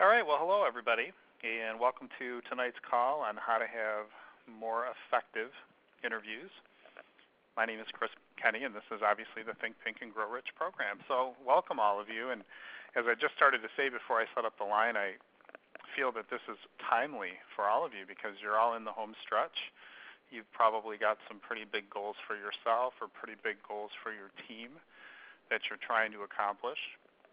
All right, well, hello, everybody, and welcome to tonight's call on how to have more effective interviews. My name is Chris Kenny, and this is obviously the Think Pink and Grow Rich program. So welcome, all of you. And as I just started to say before I set up the line, I feel that this is timely for all of you because you're all in the home stretch. You've probably got some pretty big goals for yourself or pretty big goals for your team that you're trying to accomplish.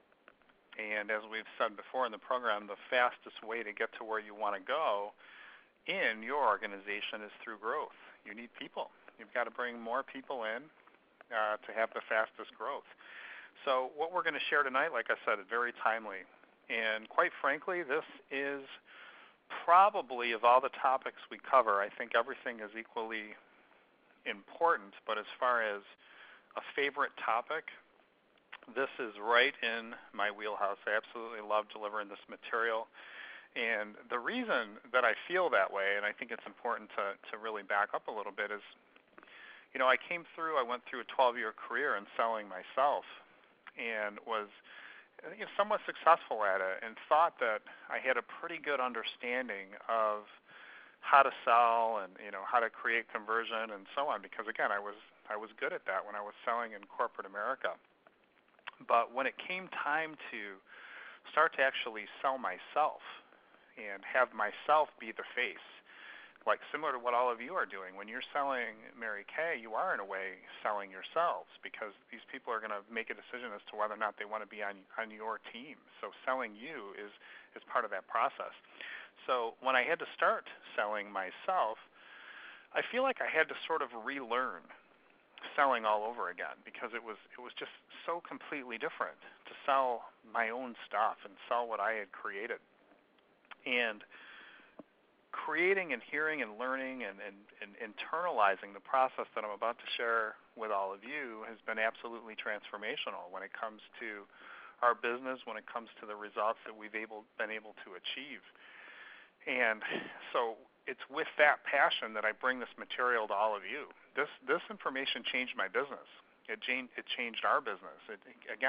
And as we've said before in the program, the fastest way to get to where you want to go in your organization is through growth. You need people. You've got to bring more people in to have the fastest growth. So what we're going to share tonight, like I said, is very timely. And quite frankly, this is probably, of all the topics we cover, I think everything is equally important. But as far as a favorite topic, this is right in my wheelhouse. I absolutely love delivering this material. And the reason that I feel that way, and I think it's important to really back up a little bit, is, I went through a 12-year career in selling myself and was somewhat successful at it and thought that I had a pretty good understanding of how to sell and, how to create conversion and so on because, again, I was good at that when I was selling in corporate America. But when it came time to start to actually sell myself and have myself be the face, like similar to what all of you are doing, when you're selling Mary Kay, you are in a way selling yourselves because these people are going to make a decision as to whether or not they want to be on your team. So selling you is part of that process. So when I had to start selling myself, I feel like I had to sort of relearn selling all over again because it was just so completely different to sell my own stuff and sell what I had created. And creating and hearing and learning and internalizing the process that I'm about to share with all of you has been absolutely transformational when it comes to our business, when it comes to the results that we've been able to achieve. And so it's with that passion that I bring this material to all of you. This information changed my business. It changed our business. It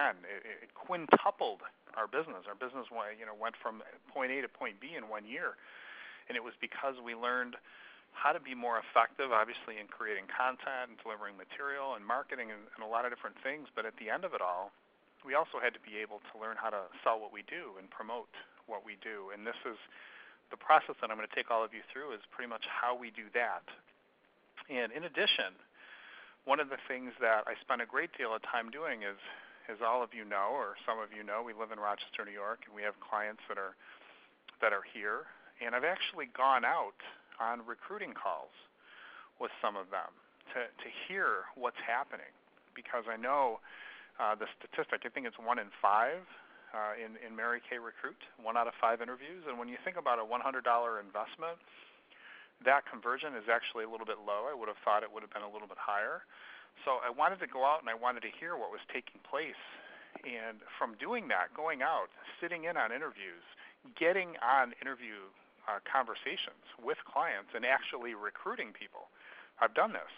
quintupled our business. Our business went from point A to point B in 1 year. And it was because we learned how to be more effective, obviously, in creating content and delivering material and marketing and a lot of different things. But at the end of it all, we also had to be able to learn how to sell what we do and promote what we do. And this is the process that I'm going to take all of you through is pretty much how we do that. And in addition, one of the things that I spend a great deal of time doing is, as all of you know, or some of you know, we live in Rochester, New York, and we have clients that are here. And I've actually gone out on recruiting calls with some of them to hear what's happening because I know the statistic, I think it's 1 in 5 in Mary Kay Recruit, 1 out of 5 interviews. And when you think about a $100 investment, that conversion is actually a little bit low. I would have thought it would have been a little bit higher. So I wanted to go out and I wanted to hear what was taking place. And from doing that, going out, sitting in on interviews, getting on interview conversations with clients and actually recruiting people. I've done this.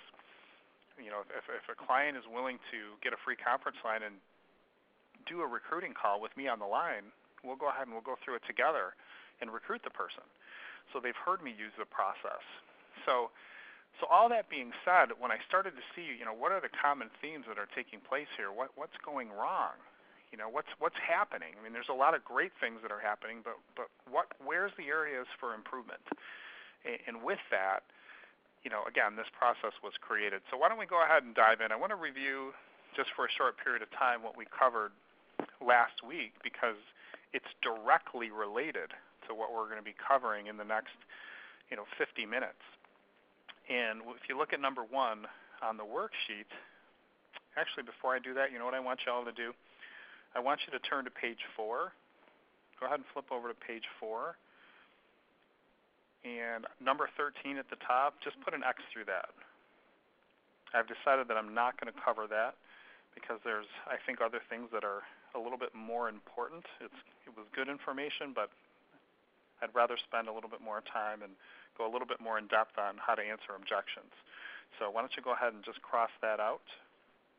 If a client is willing to get a free conference line and do a recruiting call with me on the line, we'll go ahead and we'll go through it together and recruit the person. So they've heard me use the process. So all that being said, when I started to see, what are the common themes that are taking place here? What's going wrong? What's happening? I mean, there's a lot of great things that are happening, but where's the areas for improvement? And with that, again, this process was created. So why don't we go ahead and dive in? I want to review just for a short period of time what we covered last week because it's directly related to what we're going to be covering in the next 50 minutes. And if you look at number 1 on the worksheet, actually before I do that, you know what I want you all to do? I want you to turn to page 4. Go ahead and flip over to page 4. And number 13 at the top, just put an X through that. I've decided that I'm not going to cover that because there's, I think, other things that are a little bit more important. It was good information, but I'd rather spend a little bit more time and go a little bit more in depth on how to answer objections. So why don't you go ahead and just cross that out.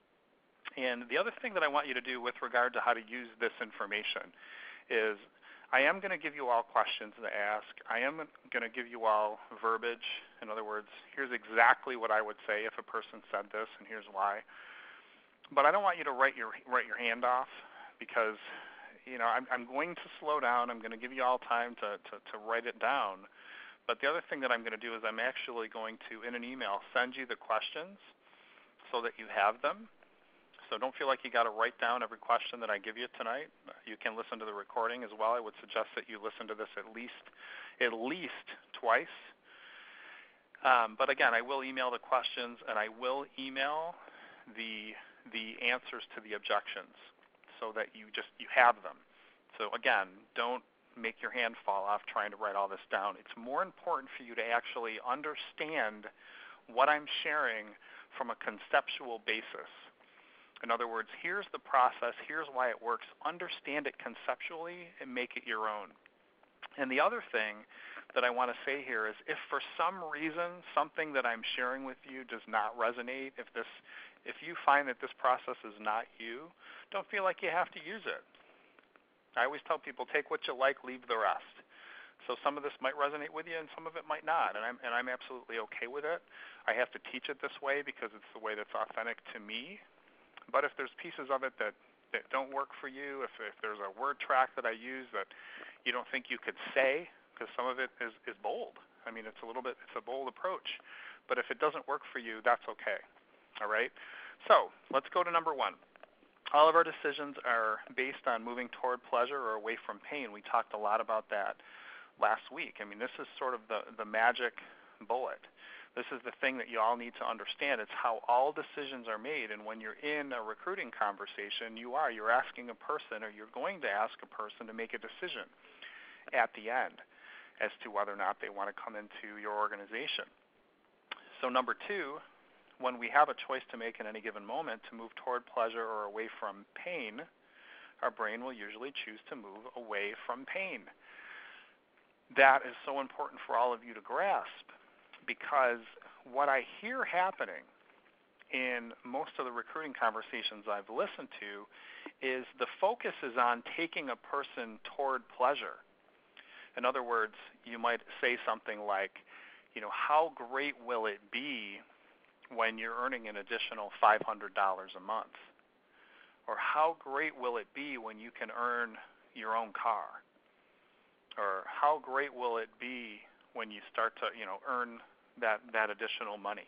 And the other thing that I want you to do with regard to how to use this information is I am going to give you all questions to ask. I am going to give you all verbiage. In other words, here's exactly what I would say if a person said this, and here's why. But I don't want you to write your hand off, because I'm going to slow down. I'm going to give you all time to write it down. But the other thing that I'm going to do is I'm actually going to, in an email, send you the questions so that you have them. So don't feel like you got to write down every question that I give you tonight. You can listen to the recording as well. I would suggest that you listen to this at least twice. But again, I will email the questions, and I will email the answers to the objections so that you have them. So again, don't make your hand fall off trying to write all this down. It's more important for you to actually understand what I'm sharing from a conceptual basis. In other words, here's the process, here's why it works. Understand it conceptually and make it your own. And the other thing that I want to say here is, if for some reason something that I'm sharing with you does not resonate, if you find that this process is not you, don't feel like you have to use it. I always tell people, take what you like, leave the rest. So some of this might resonate with you, and some of it might not, and I'm absolutely okay with it. I have to teach it this way because it's the way that's authentic to me. But if there's pieces of it that don't work for you, if there's a word track that I use that you don't think you could say, because some of it is bold. I mean, it's a bold approach. But if it doesn't work for you, that's okay. All right? So let's go to number 1. All of our decisions are based on moving toward pleasure or away from pain. We talked a lot about that last week. I mean, this is sort of the magic bullet. This is the thing that you all need to understand. It's how all decisions are made. And when you're in a recruiting conversation, you're asking a person, or you're going to ask a person to make a decision at the end as to whether or not they want to come into your organization. So number 2, when we have a choice to make in any given moment to move toward pleasure or away from pain, our brain will usually choose to move away from pain. That is so important for all of you to grasp, because what I hear happening in most of the recruiting conversations I've listened to is the focus is on taking a person toward pleasure. In other words, you might say something like, how great will it be when you're earning an additional $500 a month? Or how great will it be when you can earn your own car? Or how great will it be when you start to, earn that additional money?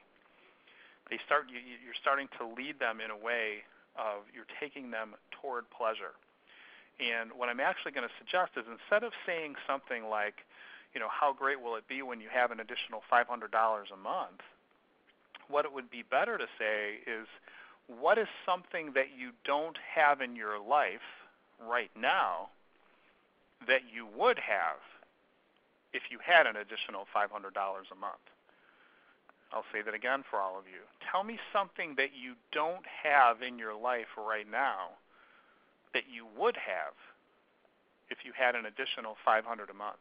You're starting to lead them in a way of you're taking them toward pleasure. And what I'm actually going to suggest is, instead of saying something like, how great will it be when you have an additional $500 a month, what it would be better to say is, what is something that you don't have in your life right now that you would have if you had an additional $500 a month? I'll say that again for all of you. Tell me something that you don't have in your life right now that you would have if you had an additional $500 a month.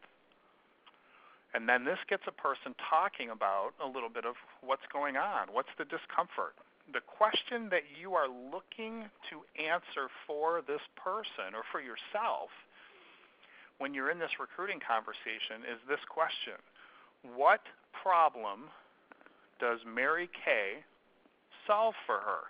And then this gets a person talking about a little bit of what's going on. What's the discomfort? The question that you are looking to answer for this person or for yourself when you're in this recruiting conversation is this question: what problem does Mary Kay solve for her?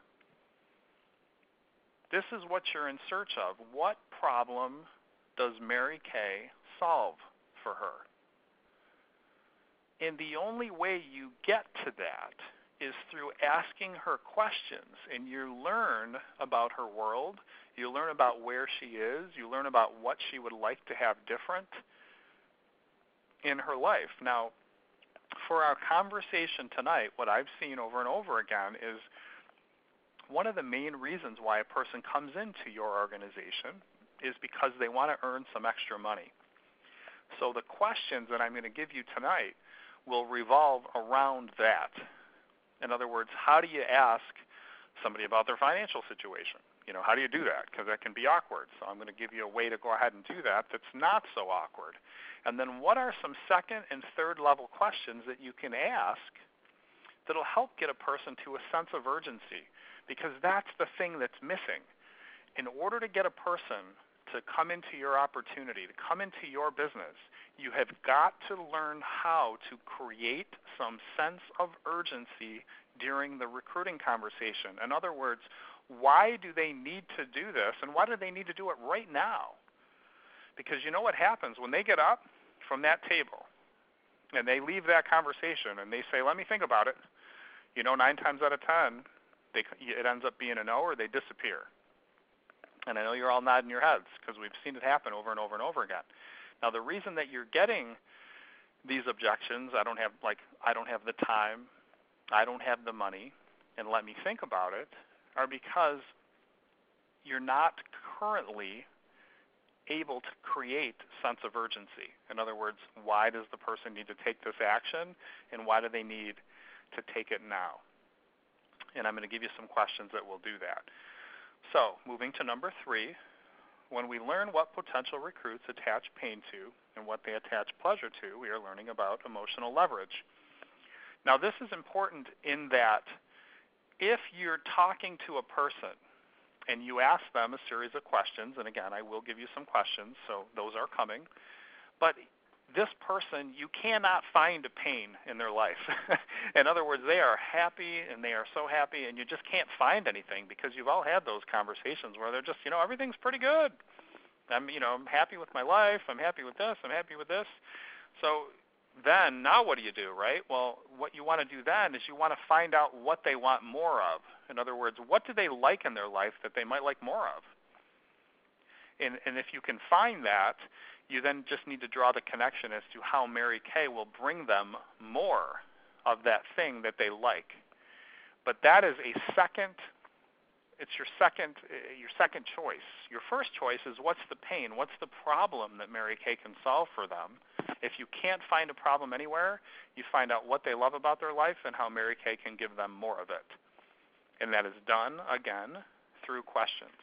This is what you're in search of. What problem does Mary Kay solve for her? And the only way you get to that is through asking her questions. And you learn about her world. You learn about where she is. You learn about what she would like to have different in her life. Now, for our conversation tonight, what I've seen over and over again is one of the main reasons why a person comes into your organization is because they want to earn some extra money. So the questions that I'm going to give you tonight will revolve around that. In other words, how do you ask somebody about their financial situation? How do you do that? Because that can be awkward. So I'm going to give you a way to go ahead and do that that's not so awkward. And then what are some second and third level questions that you can ask that'll help get a person to a sense of urgency? Because that's the thing that's missing. In order to get a person to to come into your opportunity, to come into your business, you have got to learn how to create some sense of urgency during the recruiting conversation. In other words, why do they need to do this, and why do they need to do it right now? Because you know what happens when they get up from that table and they leave that conversation and they say, let me think about it. 9 times out of 10, it ends up being a no, or they disappear. And I know you're all nodding your heads because we've seen it happen over and over and over again. Now, the reason that you're getting these objections, I don't have the time, I don't have the money, and let me think about it, are because you're not currently able to create sense of urgency. In other words, why does the person need to take this action, and why do they need to take it now? And I'm going to give you some questions that will do that. So, moving to number 3, when we learn what potential recruits attach pain to and what they attach pleasure to, we are learning about emotional leverage. Now, this is important in that if you're talking to a person and you ask them a series of questions, and again, I will give you some questions, so those are coming, but this person, you cannot find a pain in their life. In other words, they are happy, and they are so happy, and you just can't find anything, because you've all had those conversations where they're just, everything's pretty good. I'm happy with my life. I'm happy with this. I'm happy with this. So then, now what do you do, right? Well, what you want to do then is you want to find out what they want more of. In other words, what do they like in their life that they might like more of? And if you can find that, you then just need to draw the connection as to how Mary Kay will bring them more of that thing that they like. But that is your second choice. Your first choice is, what's the pain? What's the problem that Mary Kay can solve for them? If you can't find a problem anywhere, you find out what they love about their life and how Mary Kay can give them more of it. And that is done, again, through questions.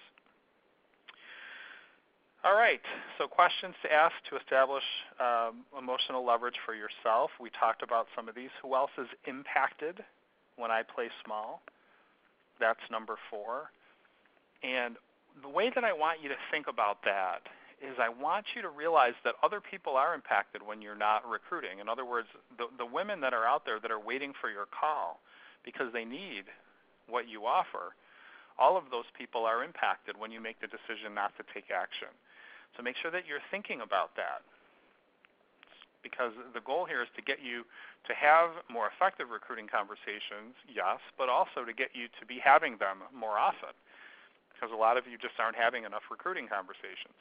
All right, so questions to ask to establish emotional leverage for yourself. We talked about some of these. Who else is impacted when I play small? That's number 4. And the way that I want you to think about that is I want you to realize that other people are impacted when you're not recruiting. In other words, the women that are out there that are waiting for your call because they need what you offer, all of those people are impacted when you make the decision not to take action. So make sure that you're thinking about that, because the goal here is to get you to have more effective recruiting conversations, yes, but also to get you to be having them more often, because a lot of you just aren't having enough recruiting conversations.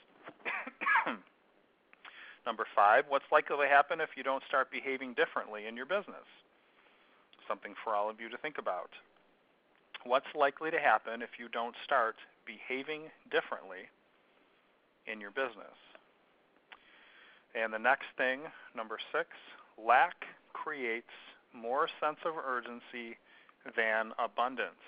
Number 5, what's likely to happen if you don't start behaving differently in your business? Something for all of you to think about. What's likely to happen if you don't start behaving differently in your business? And the next thing, number 6, lack creates more sense of urgency than abundance.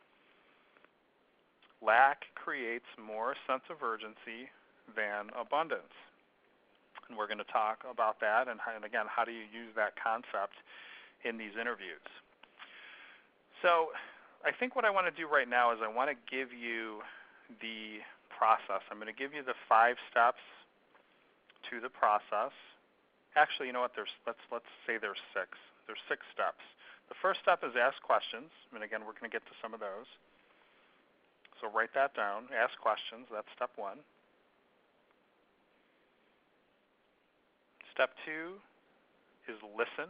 Lack creates more sense of urgency than abundance. And we're going to talk about that, and again, how do you use that concept in these interviews? So I think what I want to do right now is I want to give you the process. I'm going to give you the 5 steps to the process. Actually, you know what? Let's say there's 6. There's 6 steps. The first step is ask questions, and again, we're going to get to some of those. So write that down. Ask questions. That's step 1. Step 2 is listen.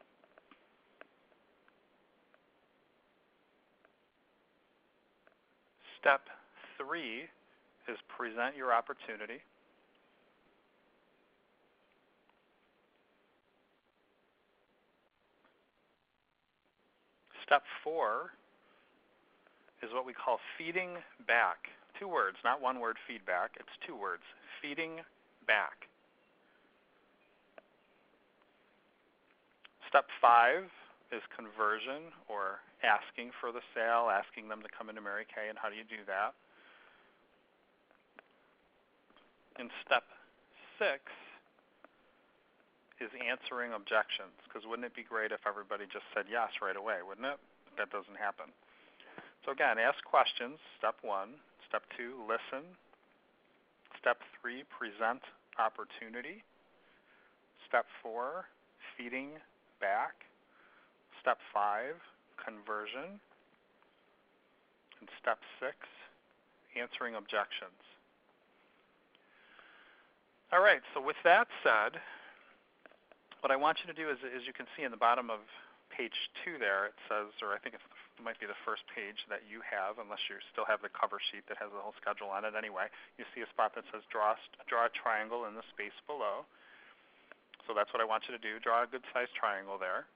Step 3 is present your opportunity. Step 4 is what we call feeding back. 2 words, not 1 word, feedback. It's 2 words, feeding back. Step 5 is conversion, or asking for the sale, asking them to come into Mary Kay, and how do you do that? And step 6 is answering objections, because wouldn't it be great if everybody just said yes right away, wouldn't it? But that doesn't happen. So again, ask questions, step 1. Step 2, listen. Step 3, present opportunity. Step 4, feeding back. Step 5, conversion. And step 6, answering objections. All right, so with that said, what I want you to do is, as you can see in the bottom of page 2 there, it says, or I think it might be the first page that you have, unless you still have the cover sheet that has the whole schedule on it anyway, you see a spot that says draw a triangle in the space below. So that's what I want you to do, draw a good-sized triangle there.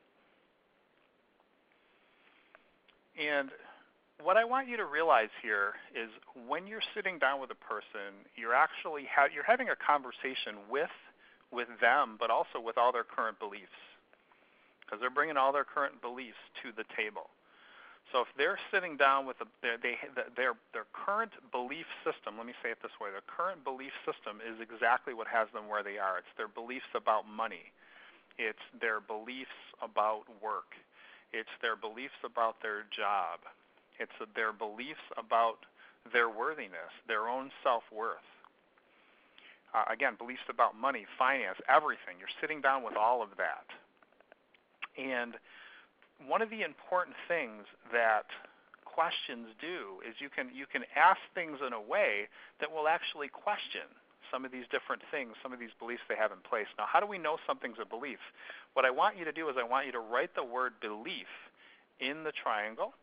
And what I want you to realize here is when you're sitting down with a person, you're actually you're having a conversation with them, but also with all their current beliefs, because they're bringing all their current beliefs to the table. So if they're sitting down with their current belief system, let me say it this way, their current belief system is exactly what has them where they are. It's their beliefs about money. It's their beliefs about work. It's their beliefs about their job. It's their beliefs about their worthiness, their own self-worth. Again, beliefs about money, finance, everything. You're sitting down with all of that. And one of the important things that questions do is you can ask things in a way that will actually question some of these different things, some of these beliefs they have in place. Now, how do we know something's a belief? What I want you to do is I want you to write the word belief in the triangle.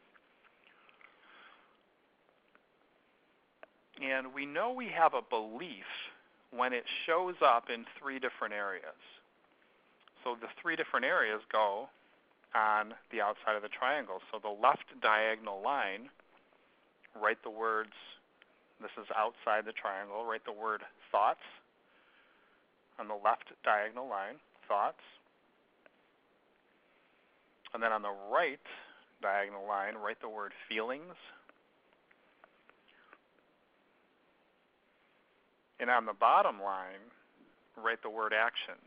And we know we have a belief when it shows up in 3 different areas. So the 3 different areas go on the outside of the triangle. So the left diagonal line, write the words, this is outside the triangle, write the word thoughts on the left diagonal line, thoughts. And then on the right diagonal line, write the word feelings. And on the bottom line, write the word actions.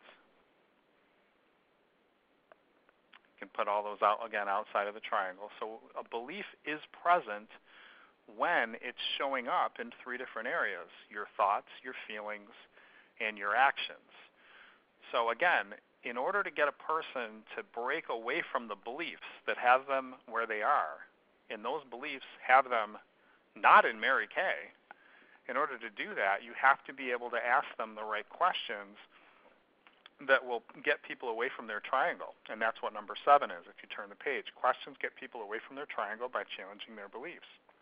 You can put all those out again outside of the triangle. So a belief is present when it's showing up in 3 different areas: your thoughts, your feelings, and your actions. So again, in order to get a person to break away from the beliefs that have them where they are, and those beliefs have them not in Mary Kay, in order to do that, you have to be able to ask them the right questions that will get people away from their triangle. And that's what number 7 is, if you turn the page. Questions get people away from their triangle by challenging their beliefs.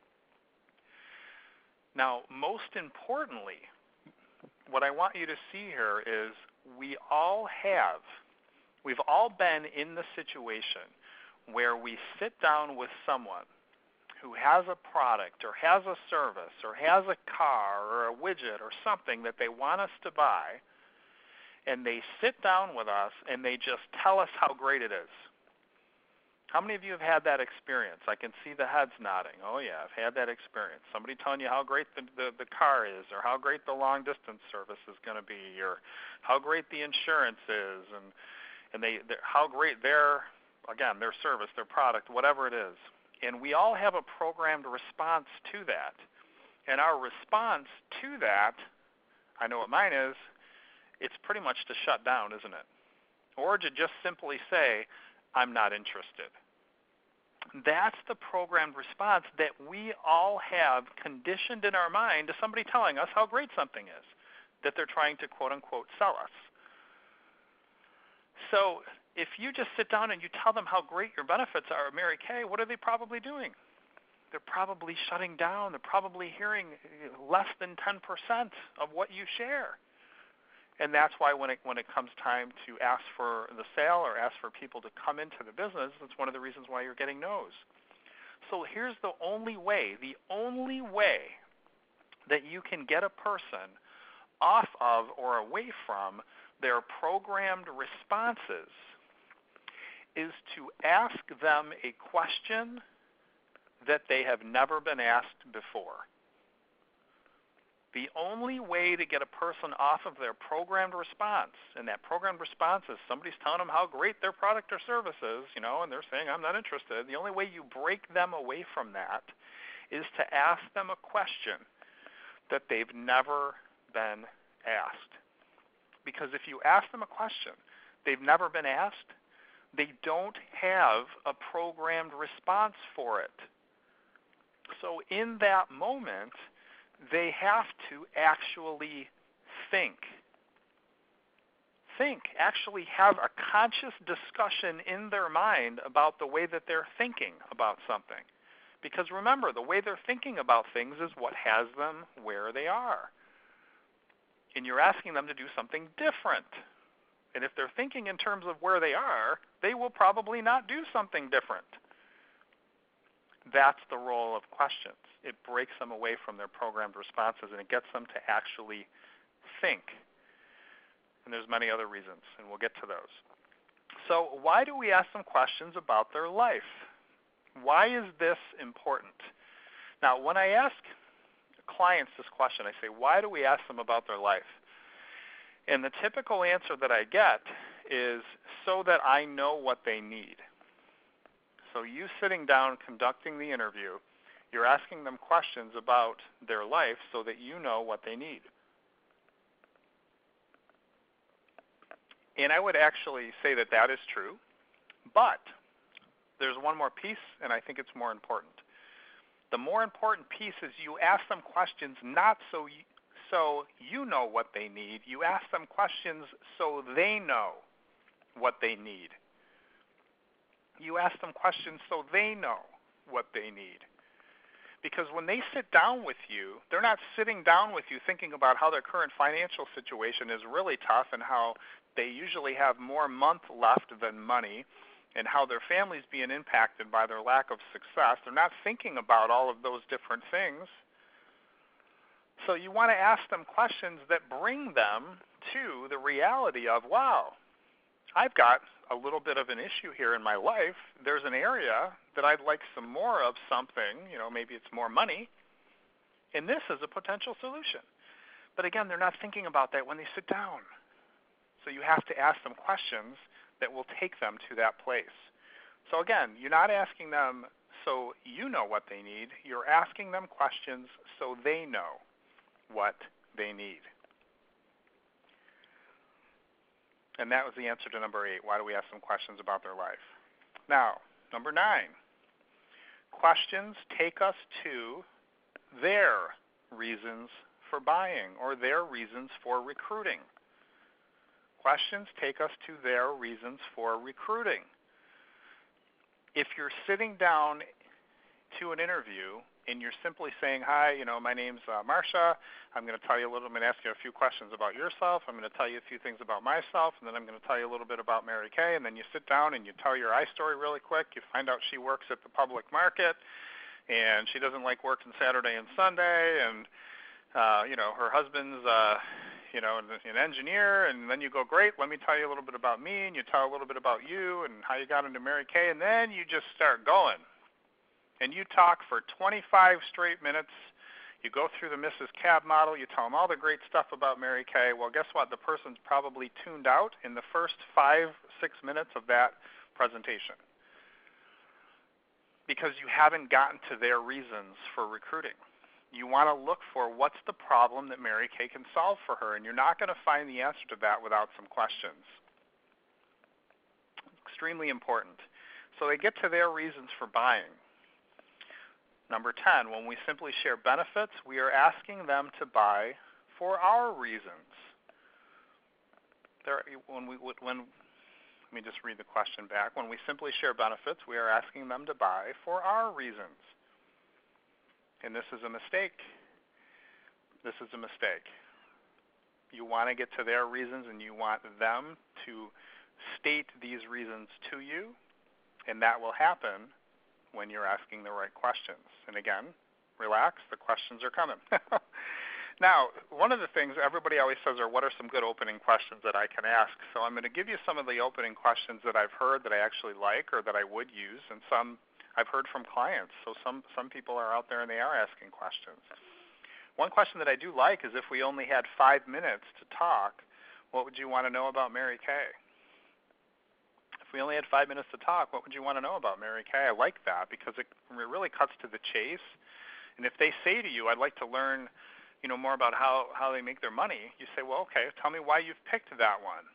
Now, most importantly, what I want you to see here is we've all been in the situation where we sit down with someone who has a product or has a service or has a car or a widget or something that they want us to buy, and they sit down with us and they just tell us how great it is. How many of you have had that experience? I can see the heads nodding. Oh yeah, I've had that experience. Somebody telling you how great the car is, or how great the long distance service is going to be, or how great the insurance is, and how great their service, their product, whatever it is. And we all have a programmed response to that. And our response to that, I know what mine is, it's pretty much to shut down, isn't it? Or to just simply say, I'm not interested. That's the programmed response that we all have conditioned in our mind to somebody telling us how great something is that they're trying to quote-unquote sell us. So if you just sit down and you tell them how great your benefits are at Mary Kay, what are they probably doing? They're probably shutting down. They're probably hearing less than 10% of what you share. And that's why when it comes time to ask for the sale or ask for people to come into the business, that's one of the reasons why you're getting no's. So here's the only way that you can get a person off of or away from their programmed responses is to ask them a question that they have never been asked before. The only way to get a person off of their programmed response, and that programmed response is somebody's telling them how great their product or service is, and they're saying, I'm not interested. The only way you break them away from that is to ask them a question that they've never been asked. Because if you ask them a question they've never been asked, they don't have a programmed response for it. So in that moment, they have to actually think. Actually have a conscious discussion in their mind about the way that they're thinking about something. Because remember, the way they're thinking about things is what has them where they are. And you're asking them to do something different. And if they're thinking in terms of where they are, they will probably not do something different. That's the role of questions. It breaks them away from their programmed responses, and it gets them to actually think. And there's many other reasons, and we'll get to those. So why do we ask them questions about their life? Why is this important? Now, when I ask clients this question, I say, why do we ask them about their life? And the typical answer that I get is so that I know what they need. So you sitting down conducting the interview, you're asking them questions about their life so that you know what they need. And I would actually say that that is true, but there's one more piece, and I think it's more important. The more important piece is you ask them questions not so you know what they need. You ask them questions so they know what they need. You ask them questions so they know what they need. Because when they sit down with you, they're not sitting down with you thinking about how their current financial situation is really tough and how they usually have more month left than money and how their family's being impacted by their lack of success. They're not thinking about all of those different things. So you want to ask them questions that bring them to the reality of, wow, I've got a little bit of an issue here in my life. There's an area that I'd like some more of something, maybe it's more money, and this is a potential solution. But again, they're not thinking about that when they sit down. So you have to ask them questions that will take them to that place. So again, you're not asking them so you know what they need. You're asking them questions so they know what they need. And that was the answer to number 8. Why do we ask them questions about their life? Now, number 9. Questions take us to their reasons for buying or their reasons for recruiting. Questions take us to their reasons for recruiting. If you're sitting down to an interview and you're simply saying, hi, my name's Marcia. I'm going to tell you I'm going to ask you a few questions about yourself. I'm going to tell you a few things about myself, and then I'm going to tell you a little bit about Mary Kay. And then you sit down and you tell your eye story really quick. You find out she works at the public market, and she doesn't like working Saturday and Sunday, and her husband's an engineer, and then you go, great, let me tell you a little bit about me, and you tell a little bit about you and how you got into Mary Kay, and then you just start going. And you talk for 25 straight minutes. You go through the Mrs. Cab model. You tell them all the great stuff about Mary Kay. Well, guess what? The person's probably tuned out in the first 5-6 minutes of that presentation because you haven't gotten to their reasons for recruiting. You want to look for what's the problem that Mary Kay can solve for her, and you're not going to find the answer to that without some questions. Extremely important. So they get to their reasons for buying. Number 10, when we simply share benefits, we are asking them to buy for our reasons. Let me just read the question back. When we simply share benefits, we are asking them to buy for our reasons. And this is a mistake. This is a mistake. You want to get to their reasons, and you want them to state these reasons to you, and that will happen when you're asking the right questions. And again, relax, the questions are coming. Now, one of the things everybody always says are, what are some good opening questions that I can ask? So I'm going to give you some of the opening questions that I've heard that I actually like or that I would use, and some I've heard from clients. So some people are out there and they are asking questions. One question that I do like is, if we only had 5 minutes to talk, what would you want to know about Mary Kay? If we only had 5 minutes to talk, what would you want to know about Mary Kay? I like that because it really cuts to the chase. And if they say to you, I'd like to learn, more about how they make their money, you say, well, okay, tell me why you've picked that one.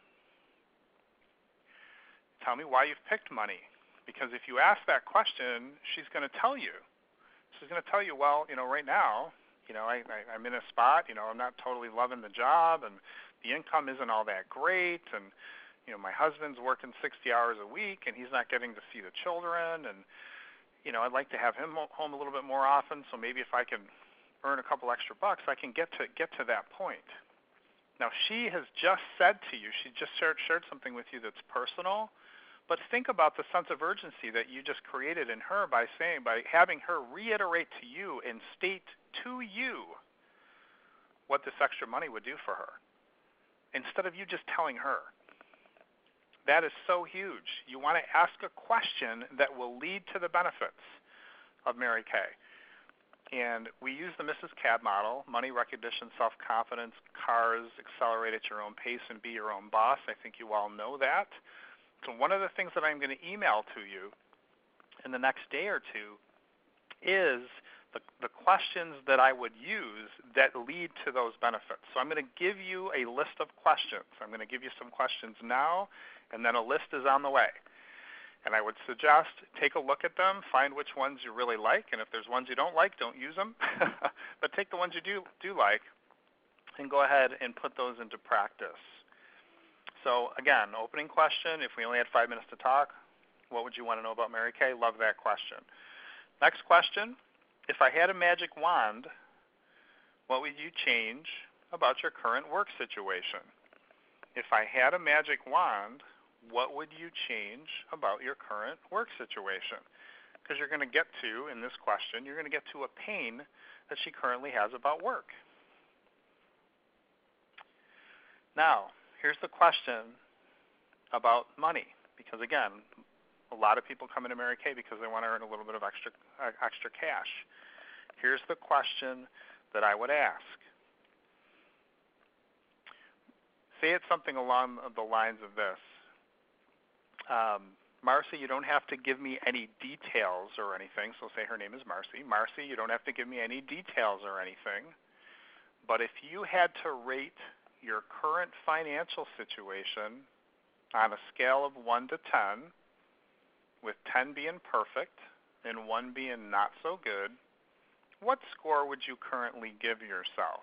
Tell me why you've picked money. Because if you ask that question, she's going to tell you. She's going to tell you, well, right now, I'm in a spot, I'm not totally loving the job, and the income isn't all that great, and, my husband's working 60 hours a week, and he's not getting to see the children, and, I'd like to have him home a little bit more often, so maybe if I can earn a couple extra bucks, I can get to that point. Now, she has just said to you, she just shared something with you that's personal, but think about the sense of urgency that you just created in her by having her reiterate to you and state to you what this extra money would do for her, instead of you just telling her. That is so huge. You want to ask a question that will lead to the benefits of Mary Kay. And we use the Mrs. Cab model: money, recognition, self-confidence, cars, accelerate at your own pace, and be your own boss. I think you all know that. So one of the things that I'm going to email to you in the next day or two is the questions that I would use that lead to those benefits. So I'm going to give you a list of questions. I'm going to give you some questions now, and then a list is on the way. And I would suggest take a look at them, find which ones you really like, and if there's ones you don't like, don't use them. But take the ones you do like and go ahead and put those into practice. So again, opening question, if we only had 5 minutes to talk, what would you want to know about Mary Kay? Love that question. Next question, if I had a magic wand, what would you change about your current work situation? If I had a magic wand, what would you change about your current work situation? Because you're going to get to, in this question, you're going to get to a pain that she currently has about work. Now, here's the question about money, because again, a lot of people come into Mary Kay because they want to earn a little bit of extra cash. Here's the question that I would ask. Say it's something along the lines of this. Marcy, you don't have to give me any details or anything. So say her name is Marcy. Marcy, you don't have to give me any details or anything. But if you had to rate your current financial situation on a scale of 1 to 10, with 10 being perfect and 1 being not so good, what score would you currently give yourself?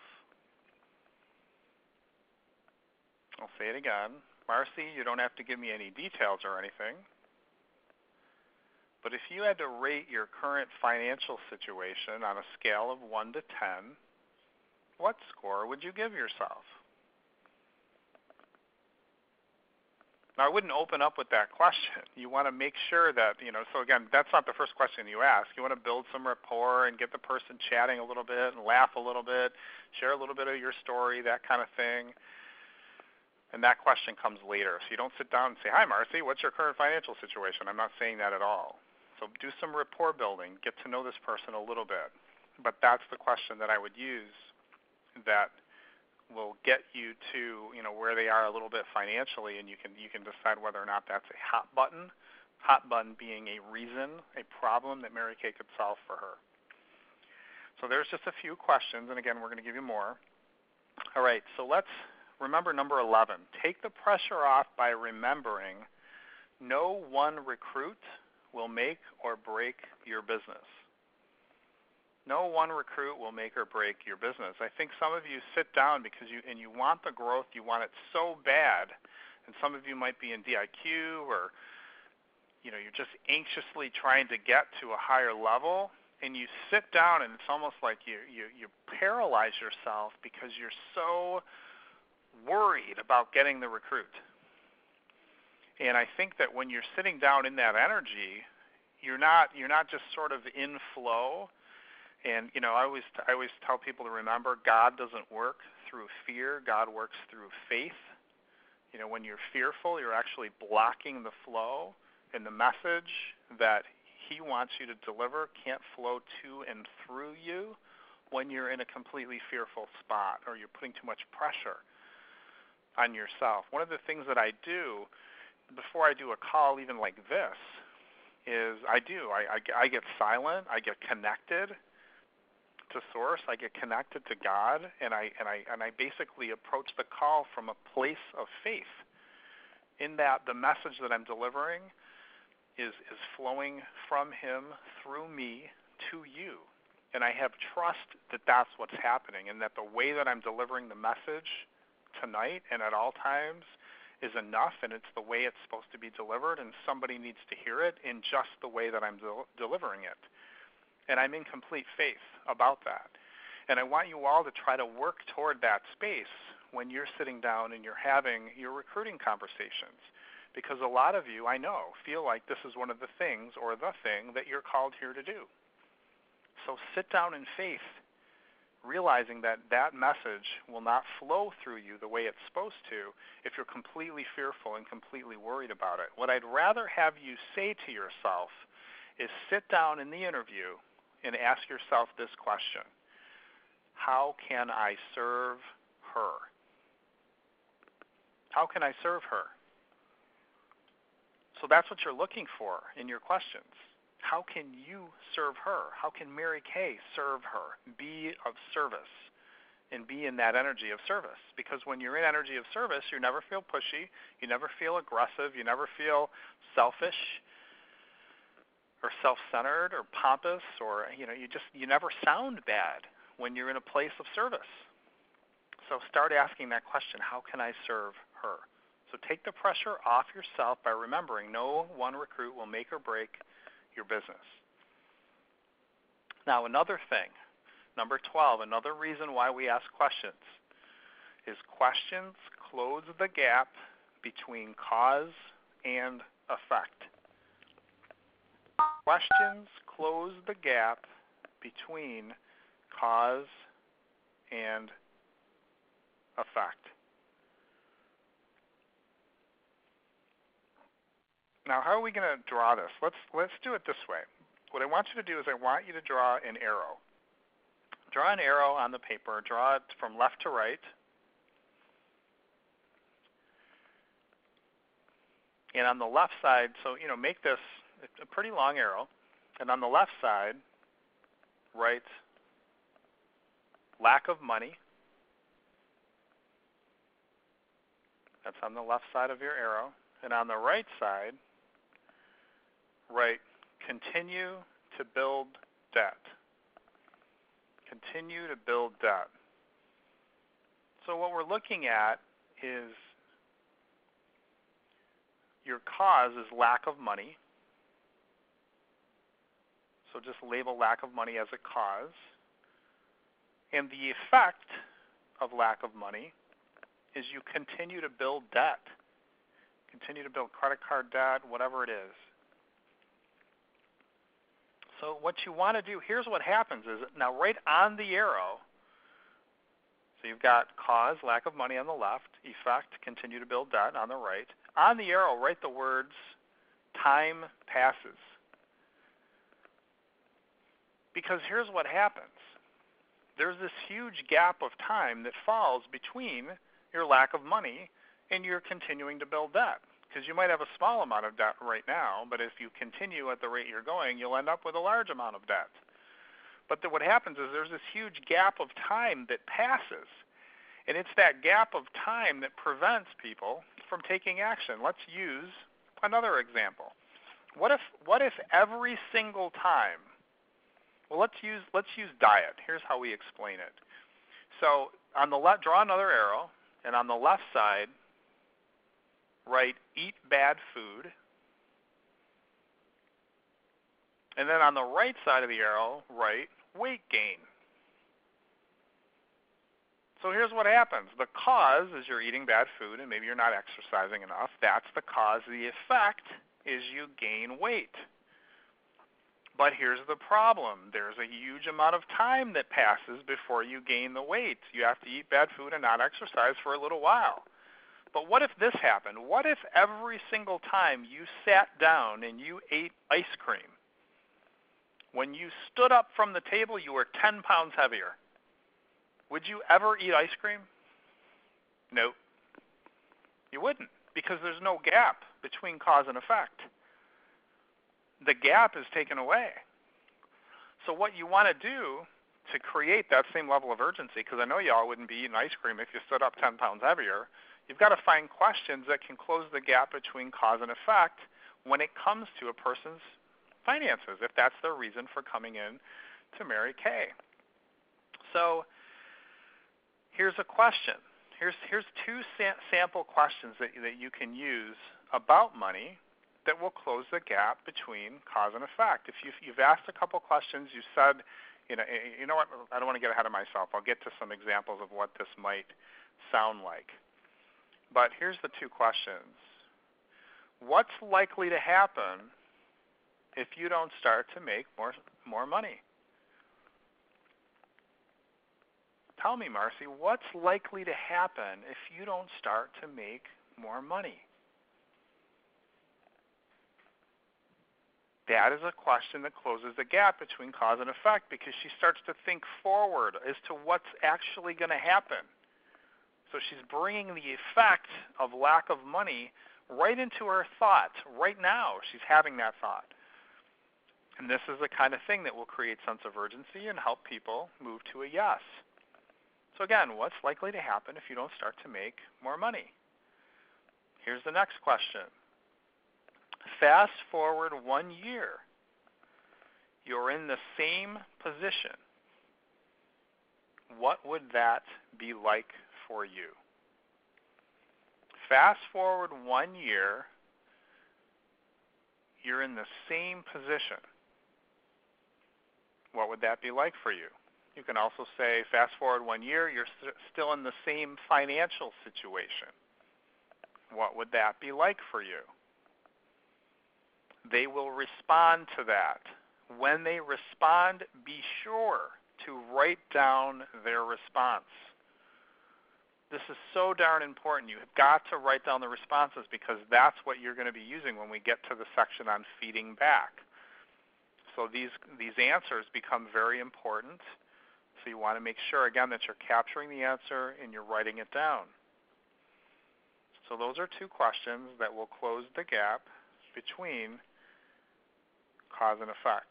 I'll say it again. Marcy, you don't have to give me any details or anything, but if you had to rate your current financial situation on a scale of 1 to 10, what score would you give yourself? Now, I wouldn't open up with that question. You want to make sure that, so again, that's not the first question you ask. You want to build some rapport and get the person chatting a little bit and laugh a little bit, share a little bit of your story, that kind of thing. And that question comes later. So you don't sit down and say, hi, Marcy, what's your current financial situation? I'm not saying that at all. So do some rapport building. Get to know this person a little bit. But that's the question that I would use that will get you to, where they are a little bit financially, and you can decide whether or not that's a hot button being a reason, a problem that Mary Kay could solve for her. So there's just a few questions, and again, we're going to give you more. All right, so let's remember number 11. Take the pressure off by remembering no one recruit will make or break your business. No one recruit will make or break your business. I think some of you sit down because you want the growth, you want it so bad, and some of you might be in DIQ or you're just anxiously trying to get to a higher level, and you sit down and it's almost like you paralyze yourself because you're so worried about getting the recruit. And I think that when you're sitting down in that energy, you're not just sort of in flow. And I always tell people to remember, God doesn't work through fear. God works through faith. When you're fearful, you're actually blocking the flow, and the message that He wants you to deliver can't flow to and through you when you're in a completely fearful spot or you're putting too much pressure on yourself. One of the things that I do before I do a call even like this is I get silent, I get connected to to source, I get connected to God, and I basically approach the call from a place of faith, in that the message that I'm delivering is flowing from Him through me to you. And I have trust that that's what's happening, and that the way that I'm delivering the message tonight and at all times is enough, and it's the way it's supposed to be delivered, and somebody needs to hear it in just the way that I'm delivering it. And I'm in complete faith about that. And I want you all to try to work toward that space when you're sitting down and you're having your recruiting conversations. Because a lot of you, I know, feel like this is one of the things or the thing that you're called here to do. So sit down in faith, realizing that that message will not flow through you the way it's supposed to if you're completely fearful and completely worried about it. What I'd rather have you say to yourself is sit down in the interview and ask yourself this question: how can I serve her? How can I serve her? So that's what you're looking for in your questions. How can you serve her? How can Mary Kay serve her? Be of service and be in that energy of service. Because when you're in energy of service, you never feel pushy, you never feel aggressive, you never feel selfish or self-centered or pompous, or you never sound bad when you're in a place of service. So start asking that question: how can I serve her? So take the pressure off yourself by remembering no one recruit will make or break your business. Now, another thing, number 12, another reason why we ask questions is questions close the gap between cause and effect. Questions close the gap between cause and effect. Now, how are we going to draw this? Let's do it this way. What I want you to do is I want you to draw an arrow. Draw an arrow on the paper. Draw it from left to right. And on the left side, so make this a pretty long arrow. And on the left side, write lack of money. That's on the left side of your arrow. And on the right side, write continue to build debt. Continue to build debt. So what we're looking at is your cause is lack of money. So just label lack of money as a cause. And the effect of lack of money is you continue to build debt. Continue to build credit card debt, whatever it is. So what you want to do, here's what happens is, now right on the arrow, so you've got cause, lack of money on the left, effect, continue to build debt on the right. On the arrow, write the words, time passes. Because here's what happens. There's this huge gap of time that falls between your lack of money and your continuing to build debt. Because you might have a small amount of debt right now, but if you continue at the rate you're going, you'll end up with a large amount of debt. But what happens is there's this huge gap of time that passes. And it's that gap of time that prevents people from taking action. Let's use another example. What if every single time, well, let's use diet. Here's how we explain it. So on the left, draw another arrow, and on the left side, write eat bad food. And then on the right side of the arrow, write weight gain. So here's what happens. The cause is you're eating bad food and maybe you're not exercising enough. That's the cause. The effect is you gain weight. But here's the problem. There's a huge amount of time that passes before you gain the weight. You have to eat bad food and not exercise for a little while. But what if this happened? What if every single time you sat down and you ate ice cream, when you stood up from the table, you were 10 pounds heavier? Would you ever eat ice cream? No. You wouldn't, because there's no gap between cause and effect. The gap is taken away. So what you want to do to create that same level of urgency, because I know y'all wouldn't be eating ice cream if you stood up 10 pounds heavier, you've got to find questions that can close the gap between cause and effect when it comes to a person's finances, if that's their reason for coming in to Mary Kay. So here's a question. Here's two sample questions that you can use about money that will close the gap between cause and effect. If you've asked a couple questions, you said, you know what, I don't want to get ahead of myself. I'll get to some examples of what this might sound like. But here's the two questions. What's likely to happen if you don't start to make more money? Tell me, Marcy, what's likely to happen if you don't start to make more money? That is a question that closes the gap between cause and effect, because she starts to think forward as to what's actually going to happen. So she's bringing the effect of lack of money right into her thought. Right now, she's having that thought. And this is the kind of thing that will create sense of urgency and help people move to a yes. So again, what's likely to happen if you don't start to make more money? Here's the next question. Fast forward 1 year. You're in the same position. What would that be like for you? Fast forward 1 year. You're in the same position. What would that be like for you? You can also say, fast forward 1 year, you're still in the same financial situation. What would that be like for you? They will respond to that. When they respond, be sure to write down their response. This is so darn important. You have got to write down the responses, because that's what you're going to be using when we get to the section on feeding back. So these answers become very important. So you want to make sure, again, that you're capturing the answer and you're writing it down. So those are two questions that will close the gap between cause and effect.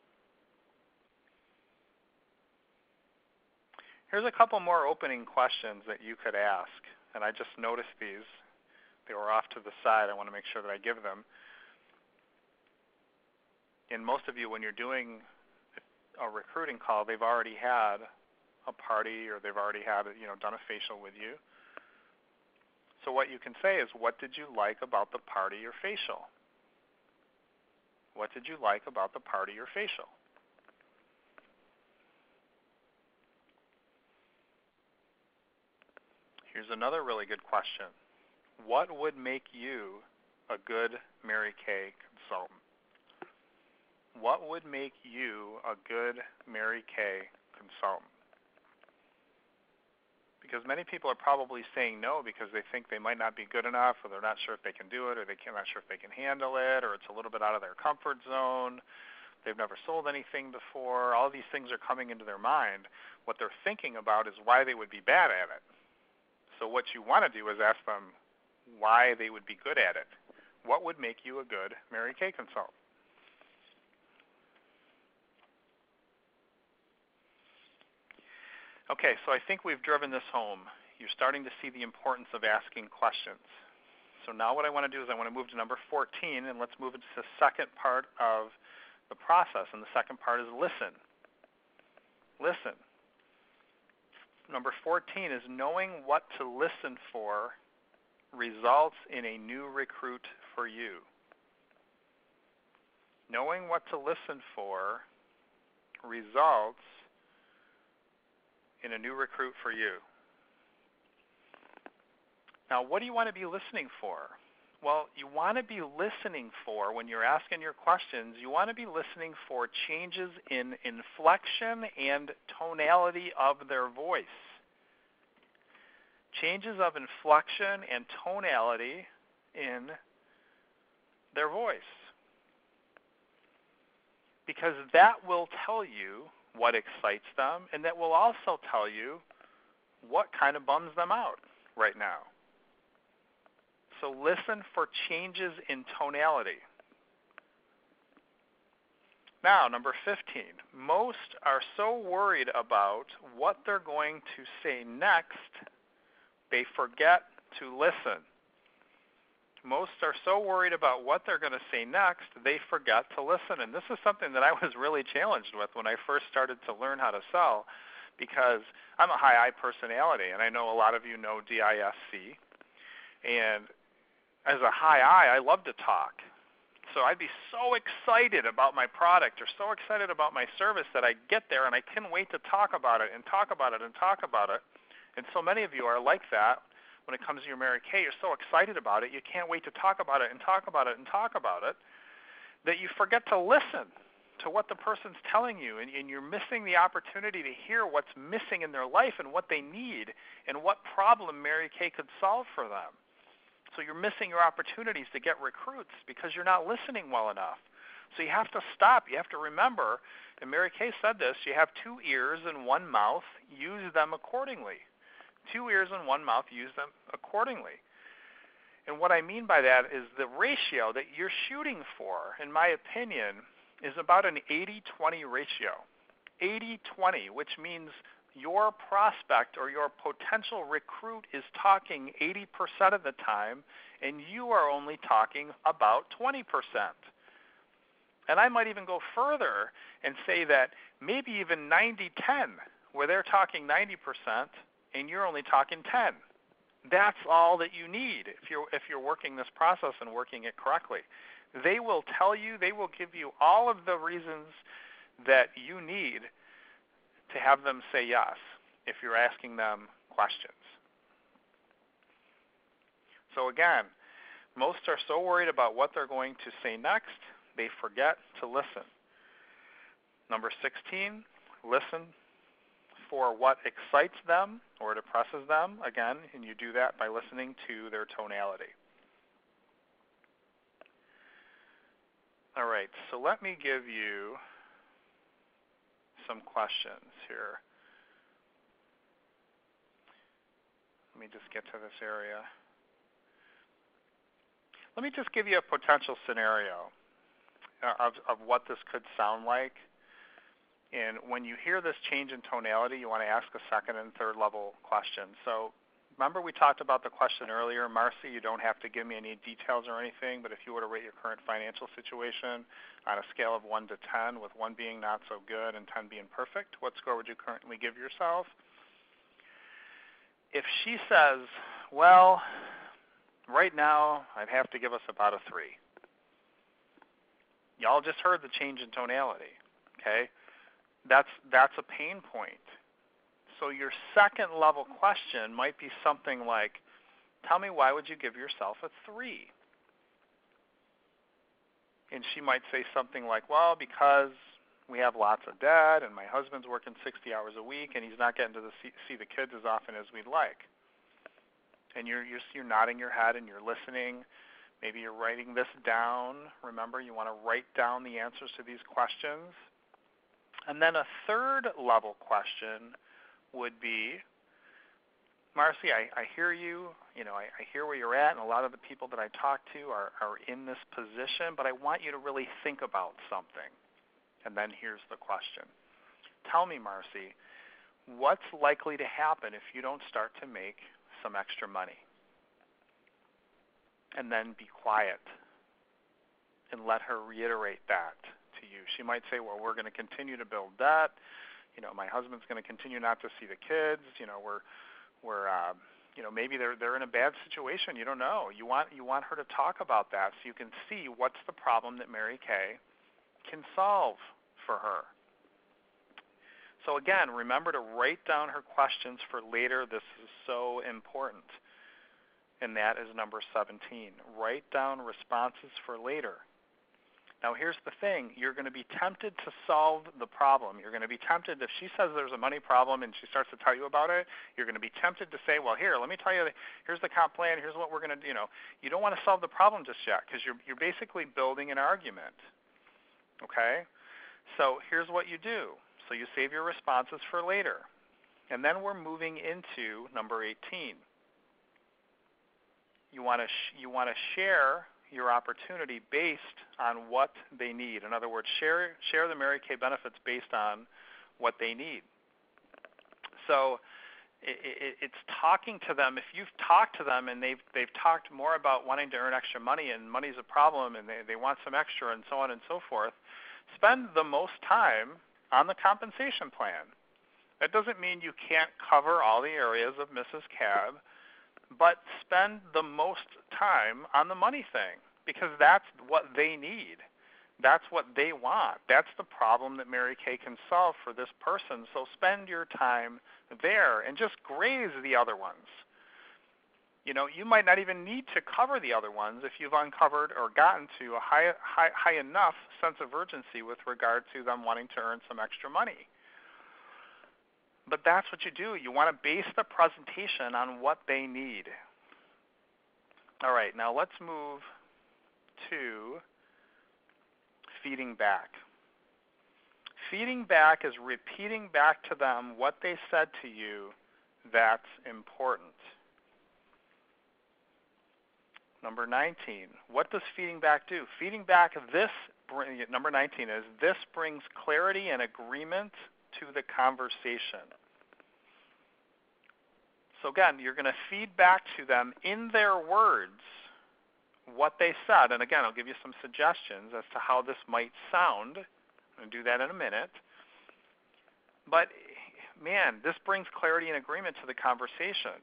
Here's a couple more opening questions that you could ask, and I just noticed these. They were off to the side. I want to make sure that I give them. And most of you, when you're doing a recruiting call, they've already had a party, or they've already had done a facial with you. So what you can say is, what did you like about the party or facial? What did you like about the party or facial? Here's another really good question. What would make you a good Mary Kay consultant? What would make you a good Mary Kay consultant? Because many people are probably saying no because they think they might not be good enough, or they're not sure if they can do it, or they're not sure if they can handle it, or it's a little bit out of their comfort zone. They've never sold anything before. All these things are coming into their mind. What they're thinking about is why they would be bad at it. So what you want to do is ask them why they would be good at it. What would make you a good Mary Kay consultant? Okay, so I think we've driven this home. You're starting to see the importance of asking questions. So now what I want to do is I want to move to number 14, and let's move into the second part of the process. And the second part is listen. Listen. Number 14 is knowing what to listen for results in a new recruit for you. Knowing what to listen for results in a new recruit for you. Now, what do you want to be listening for? Well, you want to be listening for, when you're asking your questions, you want to be listening for changes in inflection and tonality of their voice. Changes of inflection and tonality in their voice. Because that will tell you what excites them, and that will also tell you what kind of bums them out right now. So listen for changes in tonality. Now, number 15. Most are so worried about what they're going to say next, they forget to listen. Most are so worried about what they're going to say next, they forget to listen. And this is something that I was really challenged with when I first started to learn how to sell, because I'm a high I personality, and I know a lot of you know DISC. And as a high I love to talk. So I'd be so excited about my product or so excited about my service that I get there and I can't wait to talk about it and talk about it and talk about it. And so many of you are like that when it comes to your Mary Kay. You're so excited about it, you can't wait to talk about it and talk about it and talk about it, that you forget to listen to what the person's telling you, and you're missing the opportunity to hear what's missing in their life and what they need and what problem Mary Kay could solve for them. So you're missing your opportunities to get recruits because you're not listening well enough. So you have to stop. You have to remember, and Mary Kay said this, you have 2 ears and 1 mouth, use them accordingly. 2 ears and 1 mouth, use them accordingly. And what I mean by that is the ratio that you're shooting for, in my opinion, is about an 80-20 ratio. 80-20, which means your prospect or your potential recruit is talking 80% of the time, and you are only talking about 20%. And I might even go further and say that maybe even 90-10, where they're talking 90% and you're only talking 10. That's all that you need if you're working this process and working it correctly. They will tell you, they will give you all of the reasons that you need to have them say yes if you're asking them questions. So again, most are so worried about what they're going to say next, they forget to listen. Number 16, listen for what excites them or depresses them, again, and you do that by listening to their tonality. All right, so let me give you some questions here. Let me just get to this area. Let me just give you a potential scenario of what this could sound like. And when you hear this change in tonality, you want to ask a second and third level question. So remember we talked about the question earlier, Marcy, you don't have to give me any details or anything, but if you were to rate your current financial situation on a scale of 1 to 10, with 1 being not so good and 10 being perfect, what score would you currently give yourself? If she says, well, right now I'd have to give us about a 3. Y'all just heard the change in tonality, okay? That's a pain point. So your second level question might be something like, tell me, why would you give yourself a 3? And she might say something like, well, because we have lots of debt and my husband's working 60 hours a week and he's not getting to see the kids as often as we'd like. And you're nodding your head and you're listening. Maybe you're writing this down. Remember, you want to write down the answers to these questions. And then a third level question would be, Marcy, I hear you. I hear where you're at, and a lot of the people that I talk to are in this position, but I want you to really think about something. And then here's the question. Tell me, Marcy, what's likely to happen if you don't start to make some extra money? And then be quiet and let her reiterate that to you. She might say, well, we're going to continue to build debt. My husband's going to continue not to see the kids. Maybe they're in a bad situation. You don't know. You want her to talk about that so you can see what's the problem that Mary Kay can solve for her. So again, remember to write down her questions for later. This is so important. And that is number 17. Write down responses for later. Now here's the thing. You're going to be tempted to solve the problem. You're going to be tempted, if she says there's a money problem and she starts to tell you about it, you're going to be tempted to say, well, here, let me tell you, here's the comp plan, here's what we're going to do. You don't want to solve the problem just yet because you're basically building an argument. Okay? So here's what you do. So you save your responses for later. And then we're moving into number 18. You want to share your opportunity based on what they need. In other words, share the Mary Kay benefits based on what they need. So it's talking to them. If you've talked to them and they've talked more about wanting to earn extra money and money's a problem and they want some extra and so on and so forth, spend the most time on the compensation plan. That doesn't mean you can't cover all the areas of Mrs. Cab, but spend the most time on the money thing because that's what they need. That's what they want. That's the problem that Mary Kay can solve for this person. So spend your time there and just graze the other ones. You know, you might not even need to cover the other ones if you've uncovered or gotten to a high enough sense of urgency with regard to them wanting to earn some extra money. But that's what you do. You want to base the presentation on what they need. All right, now let's move to feeding back. Feeding back is repeating back to them what they said to you that's important. Number 19, what does feeding back do? Feeding back number 19 is this brings clarity and agreement to the conversation. So again, you're going to feed back to them in their words what they said. And again, I'll give you some suggestions as to how this might sound. I'm going to do that in a minute. But man, this brings clarity and agreement to the conversation.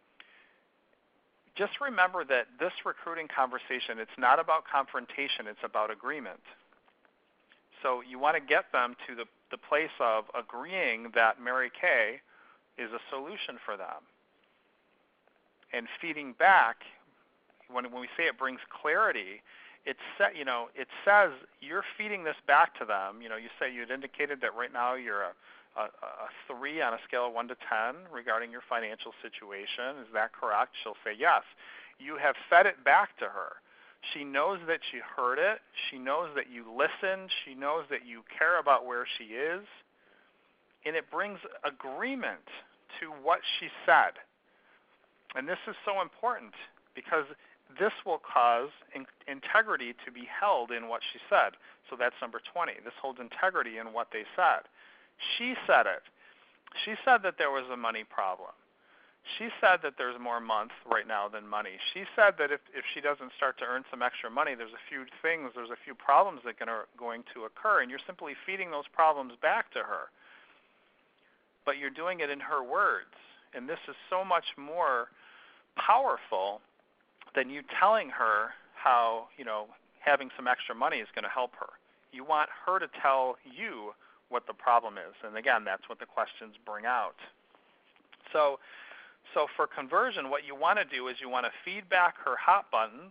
Just remember that this recruiting conversation, it's not about confrontation, it's about agreement. So you want to get them to the place of agreeing that Mary Kay is a solution for them. And feeding back, when we say it brings clarity, it says you're feeding this back to them. You know, you say you'd indicated that right now you're a 3 on a scale of 1 to 10 regarding your financial situation. Is that correct? She'll say yes. You have fed it back to her. She knows that she heard it. She knows that you listened. She knows that you care about where she is. And it brings agreement to what she said. And this is so important because this will cause integrity to be held in what she said. So that's number 20. This holds integrity in what they said. She said it. She said that there was a money problem. She said that there's more month right now than money. She said that if she doesn't start to earn some extra money, there's a few problems that are going to occur, and you're simply feeding those problems back to her. But you're doing it in her words, and this is so much more powerful than you telling her how, having some extra money is going to help her. You want her to tell you what the problem is. And again, that's what the questions bring out. So for conversion, what you want to do is you want to feed back her hot buttons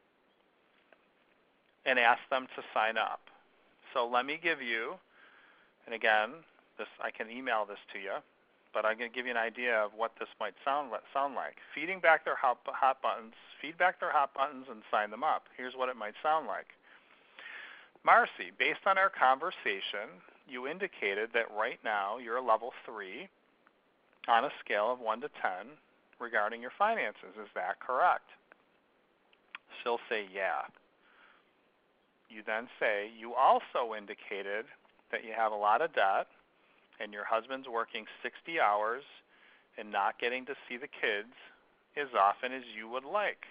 and ask them to sign up. So let me give you, and again, I can email this to you, but I'm going to give you an idea of what this might sound like. Feeding back their hot buttons, feed back their hot buttons and sign them up. Here's what it might sound like. Marcy, based on our conversation, you indicated that right now you're a level 3 on a scale of 1 to 10 regarding your finances. Is that correct? She'll say, yeah. You then say, you also indicated that you have a lot of debt and your husband's working 60 hours and not getting to see the kids as often as you would like.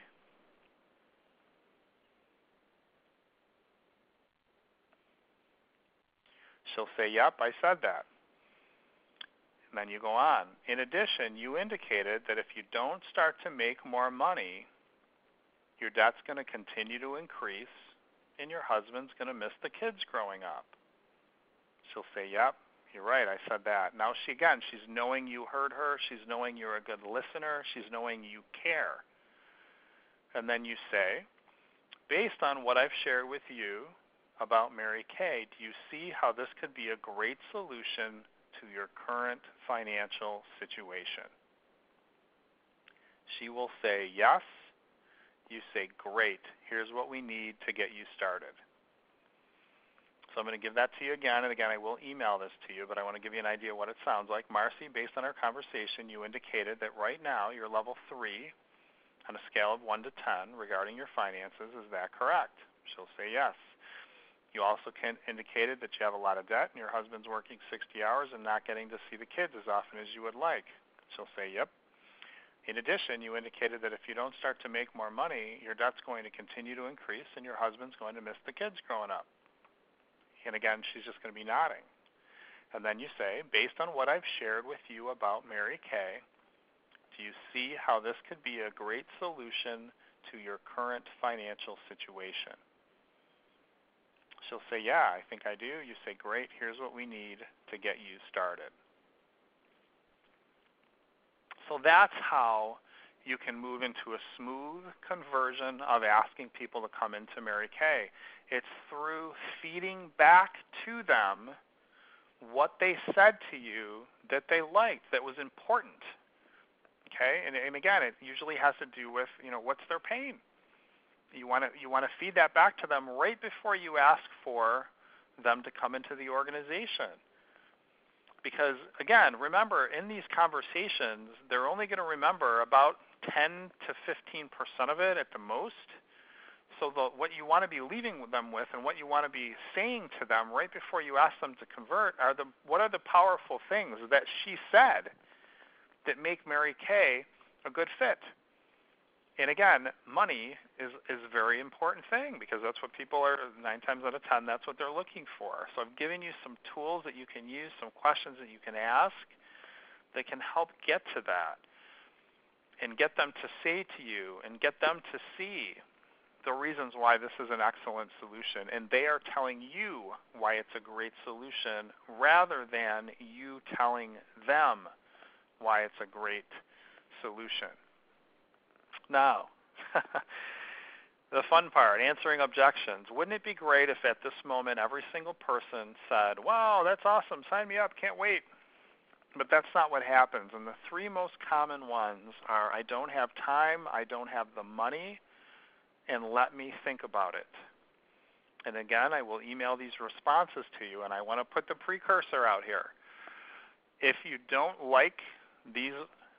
She'll say, yep, I said that. And then you go on. In addition, you indicated that if you don't start to make more money, your debt's going to continue to increase and your husband's going to miss the kids growing up. She'll say, yep, you're right, I said that. Now, she's knowing you heard her. She's knowing you're a good listener. She's knowing you care. And then you say, based on what I've shared with you about Mary Kay, do you see how this could be a great solution to your current financial situation? She will say, yes. You say, great. Here's what we need to get you started. So I'm going to give that to you again, and again, I will email this to you, but I want to give you an idea of what it sounds like. Marcy, based on our conversation, you indicated that right now you're level 3 on a scale of 1 to 10 regarding your finances. Is that correct? She'll say yes. You also indicated that you have a lot of debt and your husband's working 60 hours and not getting to see the kids as often as you would like. She'll say yep. In addition, you indicated that if you don't start to make more money, your debt's going to continue to increase and your husband's going to miss the kids growing up. And again, she's just going to be nodding. And then you say, based on what I've shared with you about Mary Kay, do you see how this could be a great solution to your current financial situation? She'll say, yeah, I think I do. You say, great, here's what we need to get you started. So that's how you can move into a smooth conversion of asking people to come into Mary Kay. It's through feeding back to them what they said to you that they liked, that was important. Okay, and again, it usually has to do with, what's their pain. You want to feed that back to them right before you ask for them to come into the organization. Because again, remember, in these conversations, they're only going to remember about 10 to 15% of it at the most. So what you want to be leaving them with and what you want to be saying to them right before you ask them to convert are what are the powerful things that she said that make Mary Kay a good fit. And again, money is a very important thing because that's what people are, 9 times out of 10, that's what they're looking for. So I've given you some tools that you can use, some questions that you can ask that can help get to that and get them to say to you and get them to see the reasons why this is an excellent solution. And they are telling you why it's a great solution rather than you telling them why it's a great solution. Now, the fun part, answering objections. Wouldn't it be great if at this moment every single person said, wow, that's awesome, sign me up, can't wait. But that's not what happens. And the 3 most common ones are I don't have time, I don't have the money, and let me think about it. And again, I will email these responses to you, and I want to put the precursor out here. If you don't like these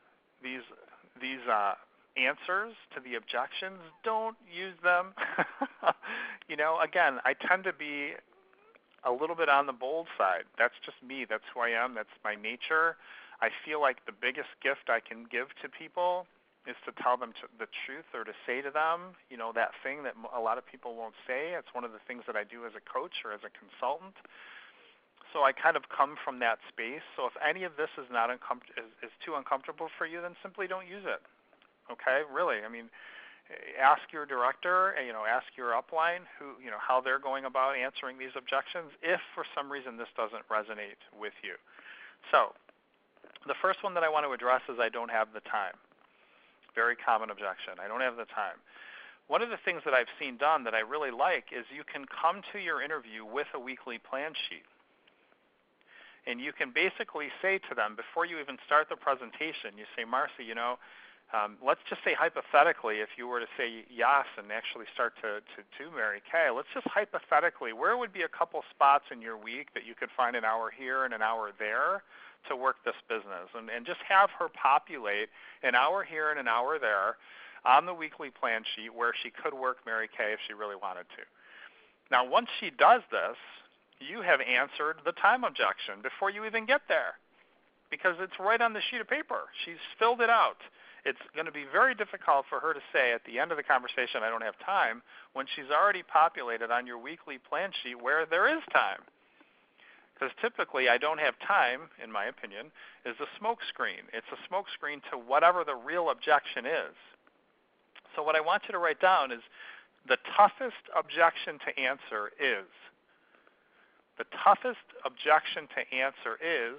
answers to the objections, don't use them. Again, I tend to be a little bit on the bold side. That's just me. That's who I am. That's my nature. I feel like the biggest gift I can give to people is to tell them the truth or to say to them, that thing that a lot of people won't say. It's one of the things that I do as a coach or as a consultant. So I kind of come from that space. So if any of this is is too uncomfortable for you, then simply don't use it. Okay, really. I mean, ask your director, ask your upline how they're going about answering these objections if for some reason this doesn't resonate with you. So the first one that I want to address is I don't have the time. Very common objection. I don't have the time. One of the things that I've seen done that I really like is you can come to your interview with a weekly plan sheet. And you can basically say to them, before you even start the presentation, you say, Marcy, let's just say hypothetically, if you were to say yes and actually start to do Mary Kay, let's just hypothetically, where would be a couple spots in your week that you could find an hour here and an hour there to work this business? And just have her populate an hour here and an hour there on the weekly plan sheet where she could work Mary Kay if she really wanted to. Now, once she does this, you have answered the time objection before you even get there because it's right on the sheet of paper. She's filled it out. It's going to be very difficult for her to say at the end of the conversation, I don't have time, when she's already populated on your weekly plan sheet where there is time. Because typically, I don't have time, in my opinion, is a smoke screen. It's a smoke screen to whatever the real objection is. So what I want you to write down is the toughest objection to answer is. The toughest objection to answer is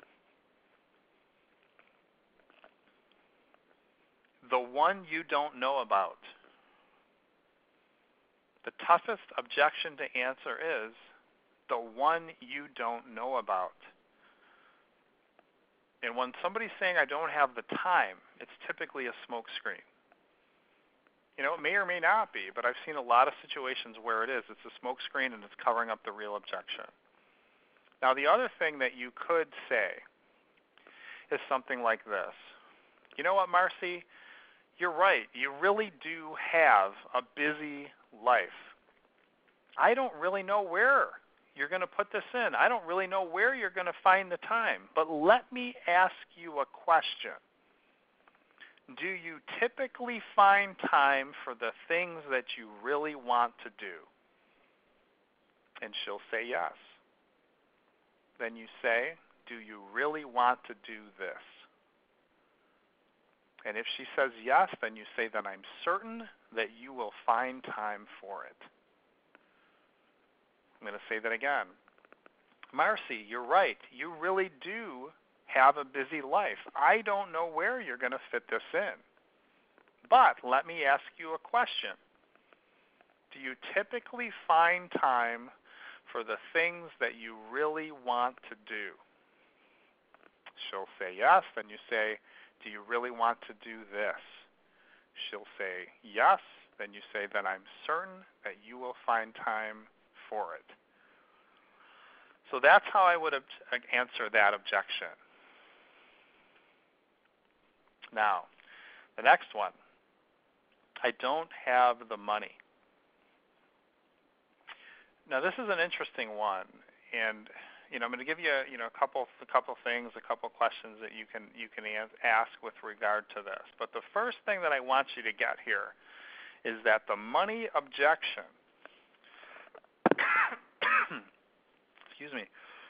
the one you don't know about. The toughest objection to answer is the one you don't know about. And when somebody's saying, I don't have the time, it's typically a smoke screen. It may or may not be, but I've seen a lot of situations where it is. It's a smoke screen and it's covering up the real objection. Now, the other thing that you could say is something like this. You know what, Marcy? You're right. You really do have a busy life. I don't really know where you're going to put this in. I don't really know where you're going to find the time. But let me ask you a question. Do you typically find time for the things that you really want to do? And she'll say yes. Then you say, do you really want to do this? And if she says yes, then you say, then I'm certain that you will find time for it. I'm going to say that again. Marcy, you're right. You really do have a busy life. I don't know where you're going to fit this in. But let me ask you a question. Do you typically find time for the things that you really want to do? She'll say yes. Then you say, do you really want to do this? She'll say yes. Then you say, then I'm certain that you will find time for it. So that's how I would answer that objection. Now, the next one. I don't have the money. Now, this is an interesting one, and I'm going to give you a couple things, a couple questions that you can ask with regard to this. But the first thing that I want you to get here is that the money objection. Excuse me.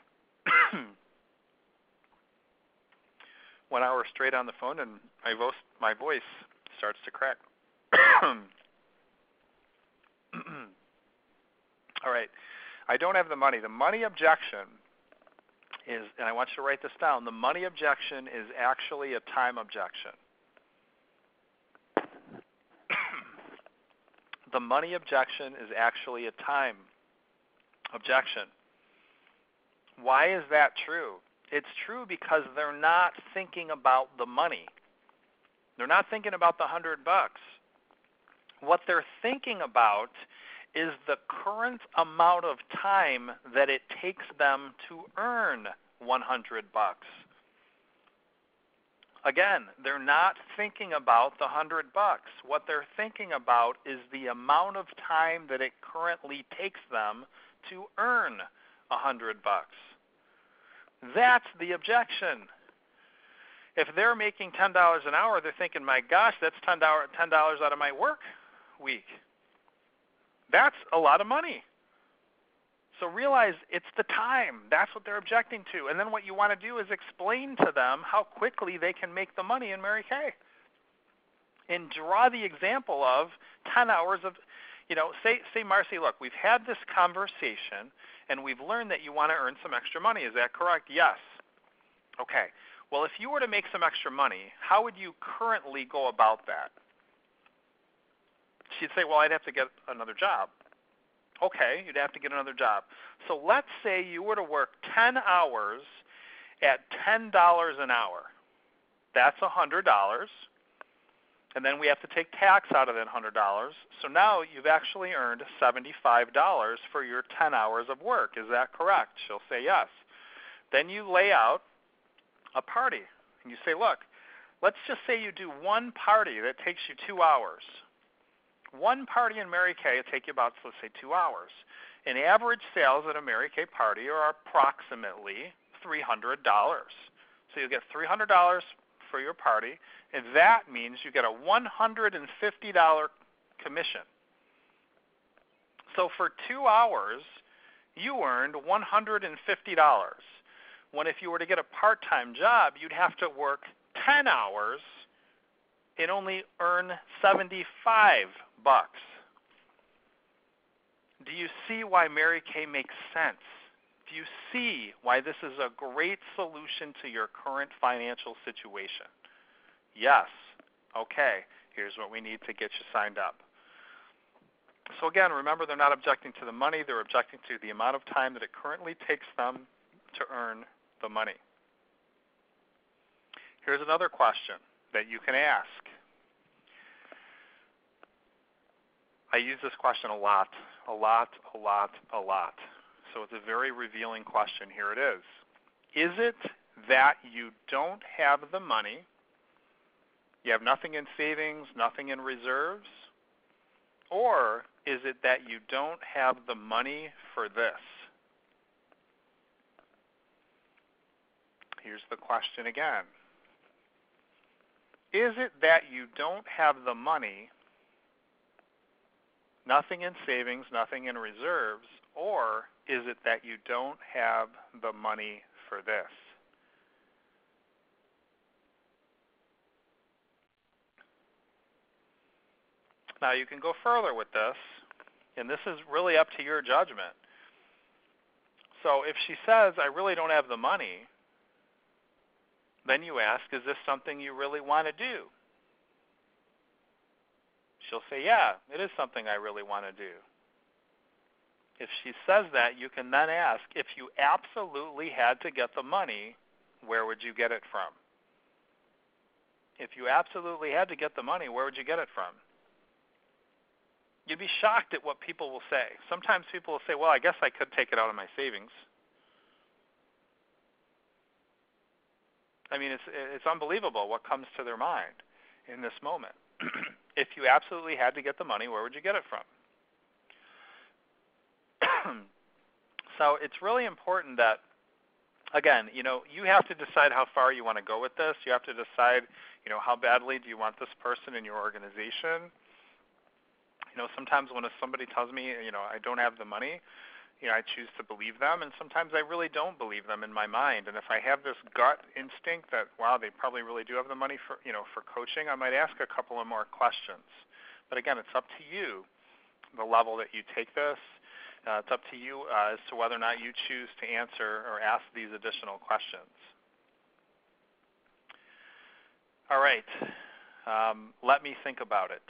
1 hour straight on the phone, and my voice starts to crack. All right. I don't have the money. The money objection is, and I want you to write this down, the money objection is actually a time objection. The money objection is actually a time objection. Why is that true? It's true because they're not thinking about the money. They're not thinking about the $100. What they're thinking about is the current amount of time that it takes them to earn $100. Again, they're not thinking about the $100. What they're thinking about is the amount of time that it currently takes them to earn $100. That's the objection. If they're making $10 an hour, they're thinking, my gosh, that's $10 out of my work week. That's a lot of money. So realize it's the time. That's what they're objecting to. And then what you want to do is explain to them how quickly they can make the money in Mary Kay. And draw the example of 10 hours of, say, Marcy, look, we've had this conversation, and we've learned that you want to earn some extra money. Is that correct? Yes. Okay. Well, if you were to make some extra money, how would you currently go about that? She'd say, well, I'd have to get another job. Okay, you'd have to get another job. So let's say you were to work 10 hours at $10 an hour. That's $100. And then we have to take tax out of that $100. So now you've actually earned $75 for your 10 hours of work. Is that correct? She'll say yes. Then you lay out a party. And you say, look, let's just say you do one party that takes you 2 hours. One party in Mary Kay will take you about, let's say, 2 hours. And average sales at a Mary Kay party are approximately $300. So you'll get $300 for your party, and that means you get a $150 commission. So for 2 hours, you earned $150. When if you were to get a part-time job, you'd have to work 10 hours and only earn $75. Do you see why Mary Kay makes sense? Do you see why this is a great solution to your current financial situation? Yes. Okay, here's what we need to get you signed up. So again, remember, they're not objecting to the money. They're objecting to the amount of time that it currently takes them to earn the money. Here's another question that you can ask. I use this question a lot. So it's a very revealing question. Here it is. Is it that you don't have the money, You have nothing in savings, nothing in reserves? Or is it that you don't have the money for this? Here's the question again. Is it that you don't have the money, nothing in savings, nothing in reserves, or is it that you don't have the money for this? Now you can go further with this, and this is really up to your judgment. So if she says, I really don't have the money, then you ask, is this something you really want to do? She'll say, yeah, it is something I really want to do. If she says that, you can then ask, if you absolutely had to get the money, where would you get it from? If you absolutely had to get the money, where would you get it from? You'd be shocked at what people will say. Sometimes people will say, well, I guess I could take it out of my savings. I mean, it's unbelievable what comes to their mind in this moment. If you absolutely had to get the money, where would you get it from? So it's really important that, again, you have to decide how far you want to go with this. You have to decide, how badly do you want this person in your organization. Sometimes when somebody tells me, I don't have the money, I choose to believe them, and sometimes I really don't believe them in my mind. And if I have this gut instinct that, wow, they probably really do have the money for coaching, I might ask a couple of more questions. But again, it's up to you, the level that you take this. It's up to you as to whether or not you choose to answer or ask these additional questions. All right. Let me think about it.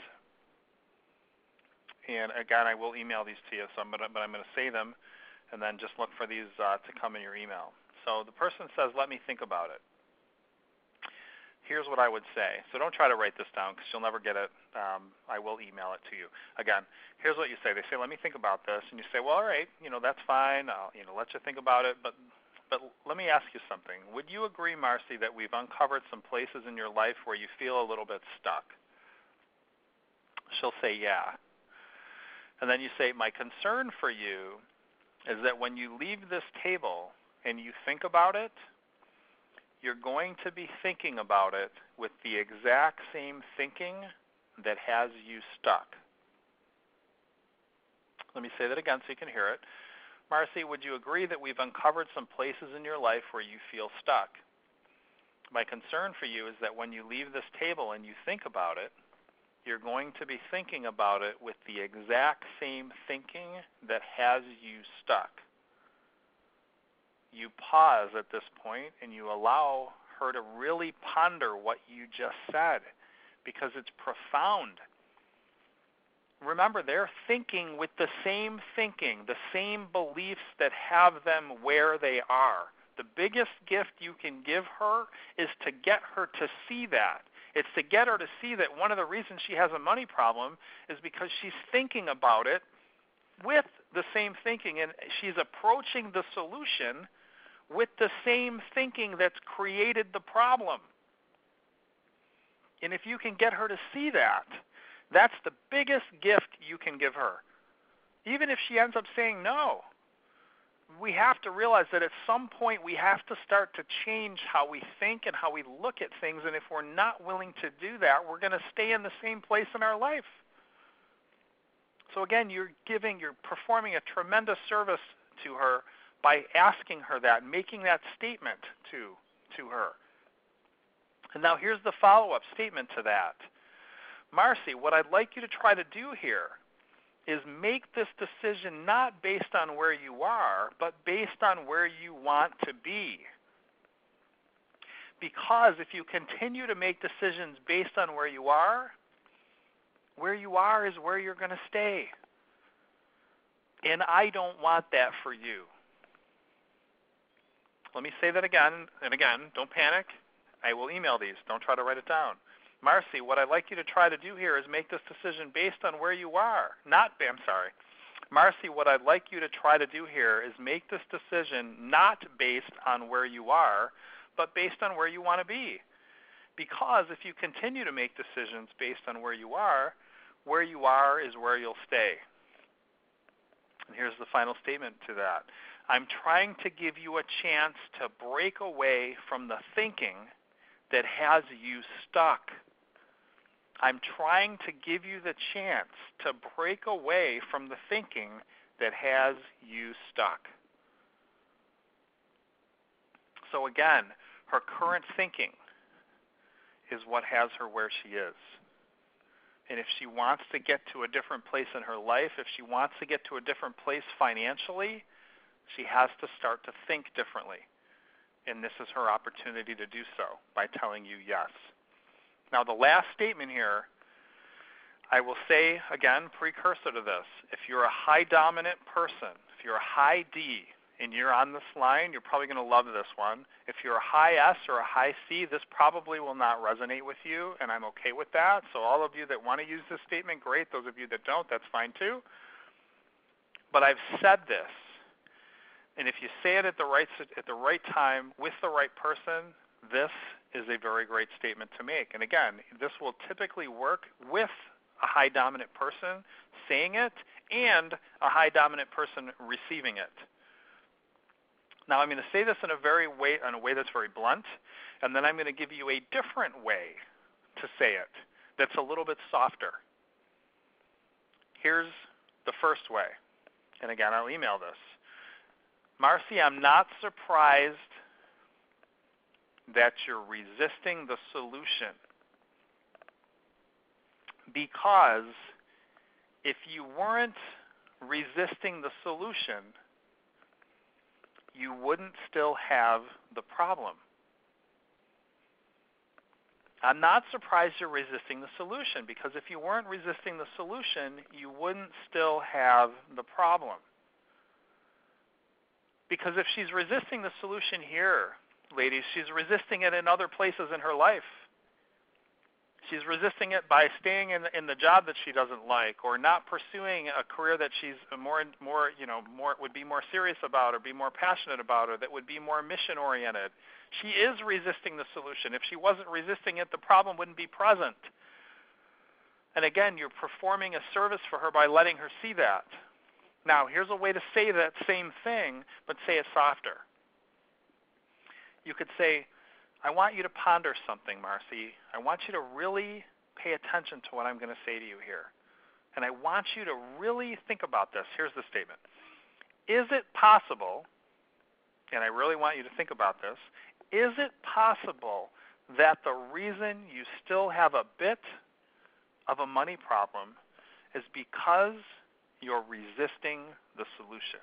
And again, I will email these to you, but I'm going to say them, and then just look for these to come in your email. So the person says, let me think about it. Here's what I would say. So don't try to write this down because you'll never get it. I will email it to you. Again, here's what you say. They say, let me think about this. And you say, well, all right, that's fine. I'll let you think about it. But let me ask you something. Would you agree, Marcy, that we've uncovered some places in your life where you feel a little bit stuck? She'll say, yeah. And then you say, my concern for you is that when you leave this table and you think about it, you're going to be thinking about it with the exact same thinking that has you stuck. Let me say that again so you can hear it. Marcy, would you agree that we've uncovered some places in your life where you feel stuck? My concern for you is that when you leave this table and you think about it, you're going to be thinking about it with the exact same thinking that has you stuck. You pause at this point and you allow her to really ponder what you just said because it's profound. Remember, they're thinking with the same thinking, the same beliefs that have them where they are. The biggest gift you can give her is to get her to see that. It's to get her to see that one of the reasons she has a money problem is because she's thinking about it with the same thinking, and she's approaching the solution with the same thinking that's created the problem. And if you can get her to see that, that's the biggest gift you can give her. Even if she ends up saying no, we have to realize that at some point we have to start to change how we think and how we look at things, and if we're not willing to do that, we're going to stay in the same place in our life. So again, you're performing a tremendous service to her by asking her that, making that statement to her. And now here's the follow-up statement to that. Marcy, what I'd like you to try to do here is make this decision not based on where you are, but based on where you want to be. Because if you continue to make decisions based on where you are is where you're going to stay. And I don't want that for you. Let me say that again, and again, don't panic. I will email these. Don't try to write it down. Marcy, what I'd like you to try to do here is make this decision based on where you are. Marcy, what I'd like you to try to do here is make this decision not based on where you are, but based on where you want to be. Because if you continue to make decisions based on where you are is where you'll stay. And here's the final statement to that. I'm trying to give you a chance to break away from the thinking that has you stuck. I'm trying to give you the chance to break away from the thinking that has you stuck. So again, her current thinking is what has her where she is. And if she wants to get to a different place in her life, if she wants to get to a different place financially, she has to start to think differently. And this is her opportunity to do so by telling you yes. Now, the last statement here, I will say, again, precursor to this. If you're a high dominant person, if you're a high D, and you're on this line, you're probably going to love this one. If you're a high S or a high C, this probably will not resonate with you, and I'm okay with that. So all of you that want to use this statement, great. Those of you that don't, that's fine too. But I've said this, and if you say it at the right time with the right person, this is a very great statement to make. And again, this will typically work with a high dominant person saying it and a high dominant person receiving it. Now, I'm going to say this in a way that's very blunt, and then I'm going to give you a different way to say it that's a little bit softer. Here's the first way, and again, I'll email this. Marcy, I'm not surprised that you're resisting the solution, because if you weren't resisting the solution, you wouldn't still have the problem. I'm not surprised you're resisting the solution, because if you weren't resisting the solution, you wouldn't still have the problem. Because if she's resisting the solution here, ladies, she's resisting it in other places in her life. She's resisting it by staying in the job that she doesn't like, or not pursuing a career that she's would be more serious about, or be more passionate about, or that would be more mission oriented. She is resisting the solution. If she wasn't resisting it, the problem wouldn't be present. And again, you're performing a service for her by letting her see that. Now, here's a way to say that same thing, but say it softer. You could say, I want you to ponder something, Marcy. I want you to really pay attention to what I'm going to say to you here. And I want you to really think about this. Here's the statement. Is it possible, and I really want you to think about this, is it possible that the reason you still have a bit of a money problem is because you're resisting the solution?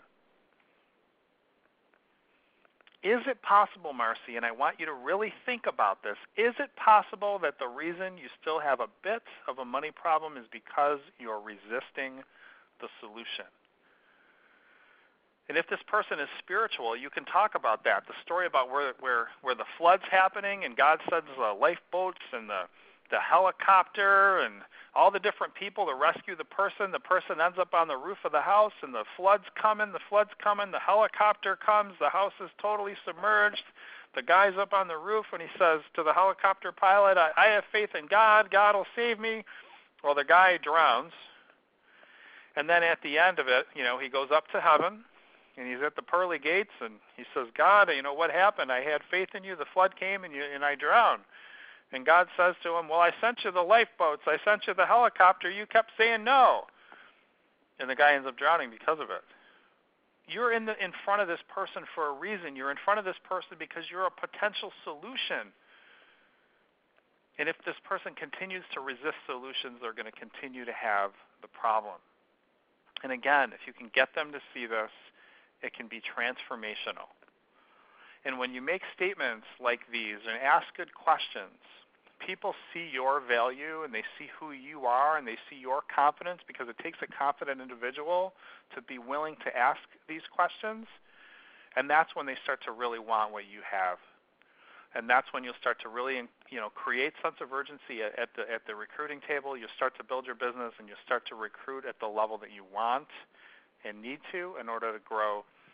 Is it possible, Marcy, and I want you to really think about this, is it possible that the reason you still have a bit of a money problem is because you're resisting the solution? And if this person is spiritual, you can talk about that. The story about where the flood's happening, and God sends the lifeboats and the helicopter and all the different people to rescue the person. The person ends up on the roof of the house, and the flood's coming, the helicopter comes, the house is totally submerged. The guy's up on the roof, and he says to the helicopter pilot, I have faith in God, God will save me. Well, the guy drowns, and then at the end of it, he goes up to heaven, and he's at the pearly gates, and he says, God, what happened? I had faith in you, the flood came, and I drowned. And God says to him, well, I sent you the lifeboats, I sent you the helicopter, you kept saying no. And the guy ends up drowning because of it. You're in front of this person for a reason. You're in front of this person because you're a potential solution. And if this person continues to resist solutions, they're going to continue to have the problem. And again, if you can get them to see this, it can be transformational. And when you make statements like these and ask good questions, people see your value and they see who you are and they see your confidence, because it takes a confident individual to be willing to ask these questions. And that's when they start to really want what you have. And that's when you'll start to really, create sense of urgency at the recruiting table. You'll start to build your business, and you'll start to recruit at the level that you want and need to in order to grow your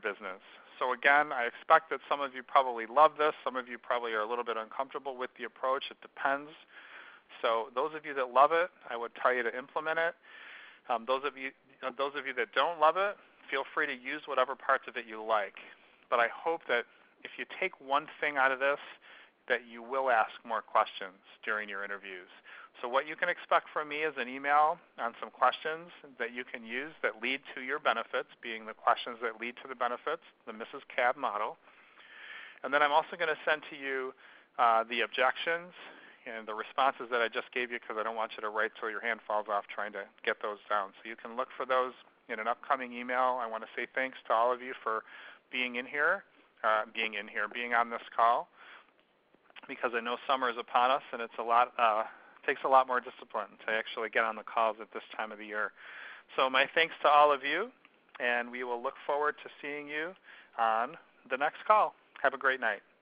business. So again, I expect that some of you probably love this. Some of you probably are a little bit uncomfortable with the approach. It depends. So those of you that love it, I would tell you to implement it. Those of you that don't love it, feel free to use whatever parts of it you like. But I hope that if you take one thing out of this, that you will ask more questions during your interviews. So what you can expect from me is an email on some questions that you can use that lead to your benefits, being the questions that lead to the benefits, the Mrs. Cab model. And then I'm also going to send to you the objections and the responses that I just gave you, because I don't want you to write till your hand falls off trying to get those down. So you can look for those in an upcoming email. I want to say thanks to all of you for being on this call, because I know summer is upon us, and it's takes a lot more discipline to actually get on the calls at this time of the year. So my thanks to all of you, and we will look forward to seeing you on the next call. Have a great night.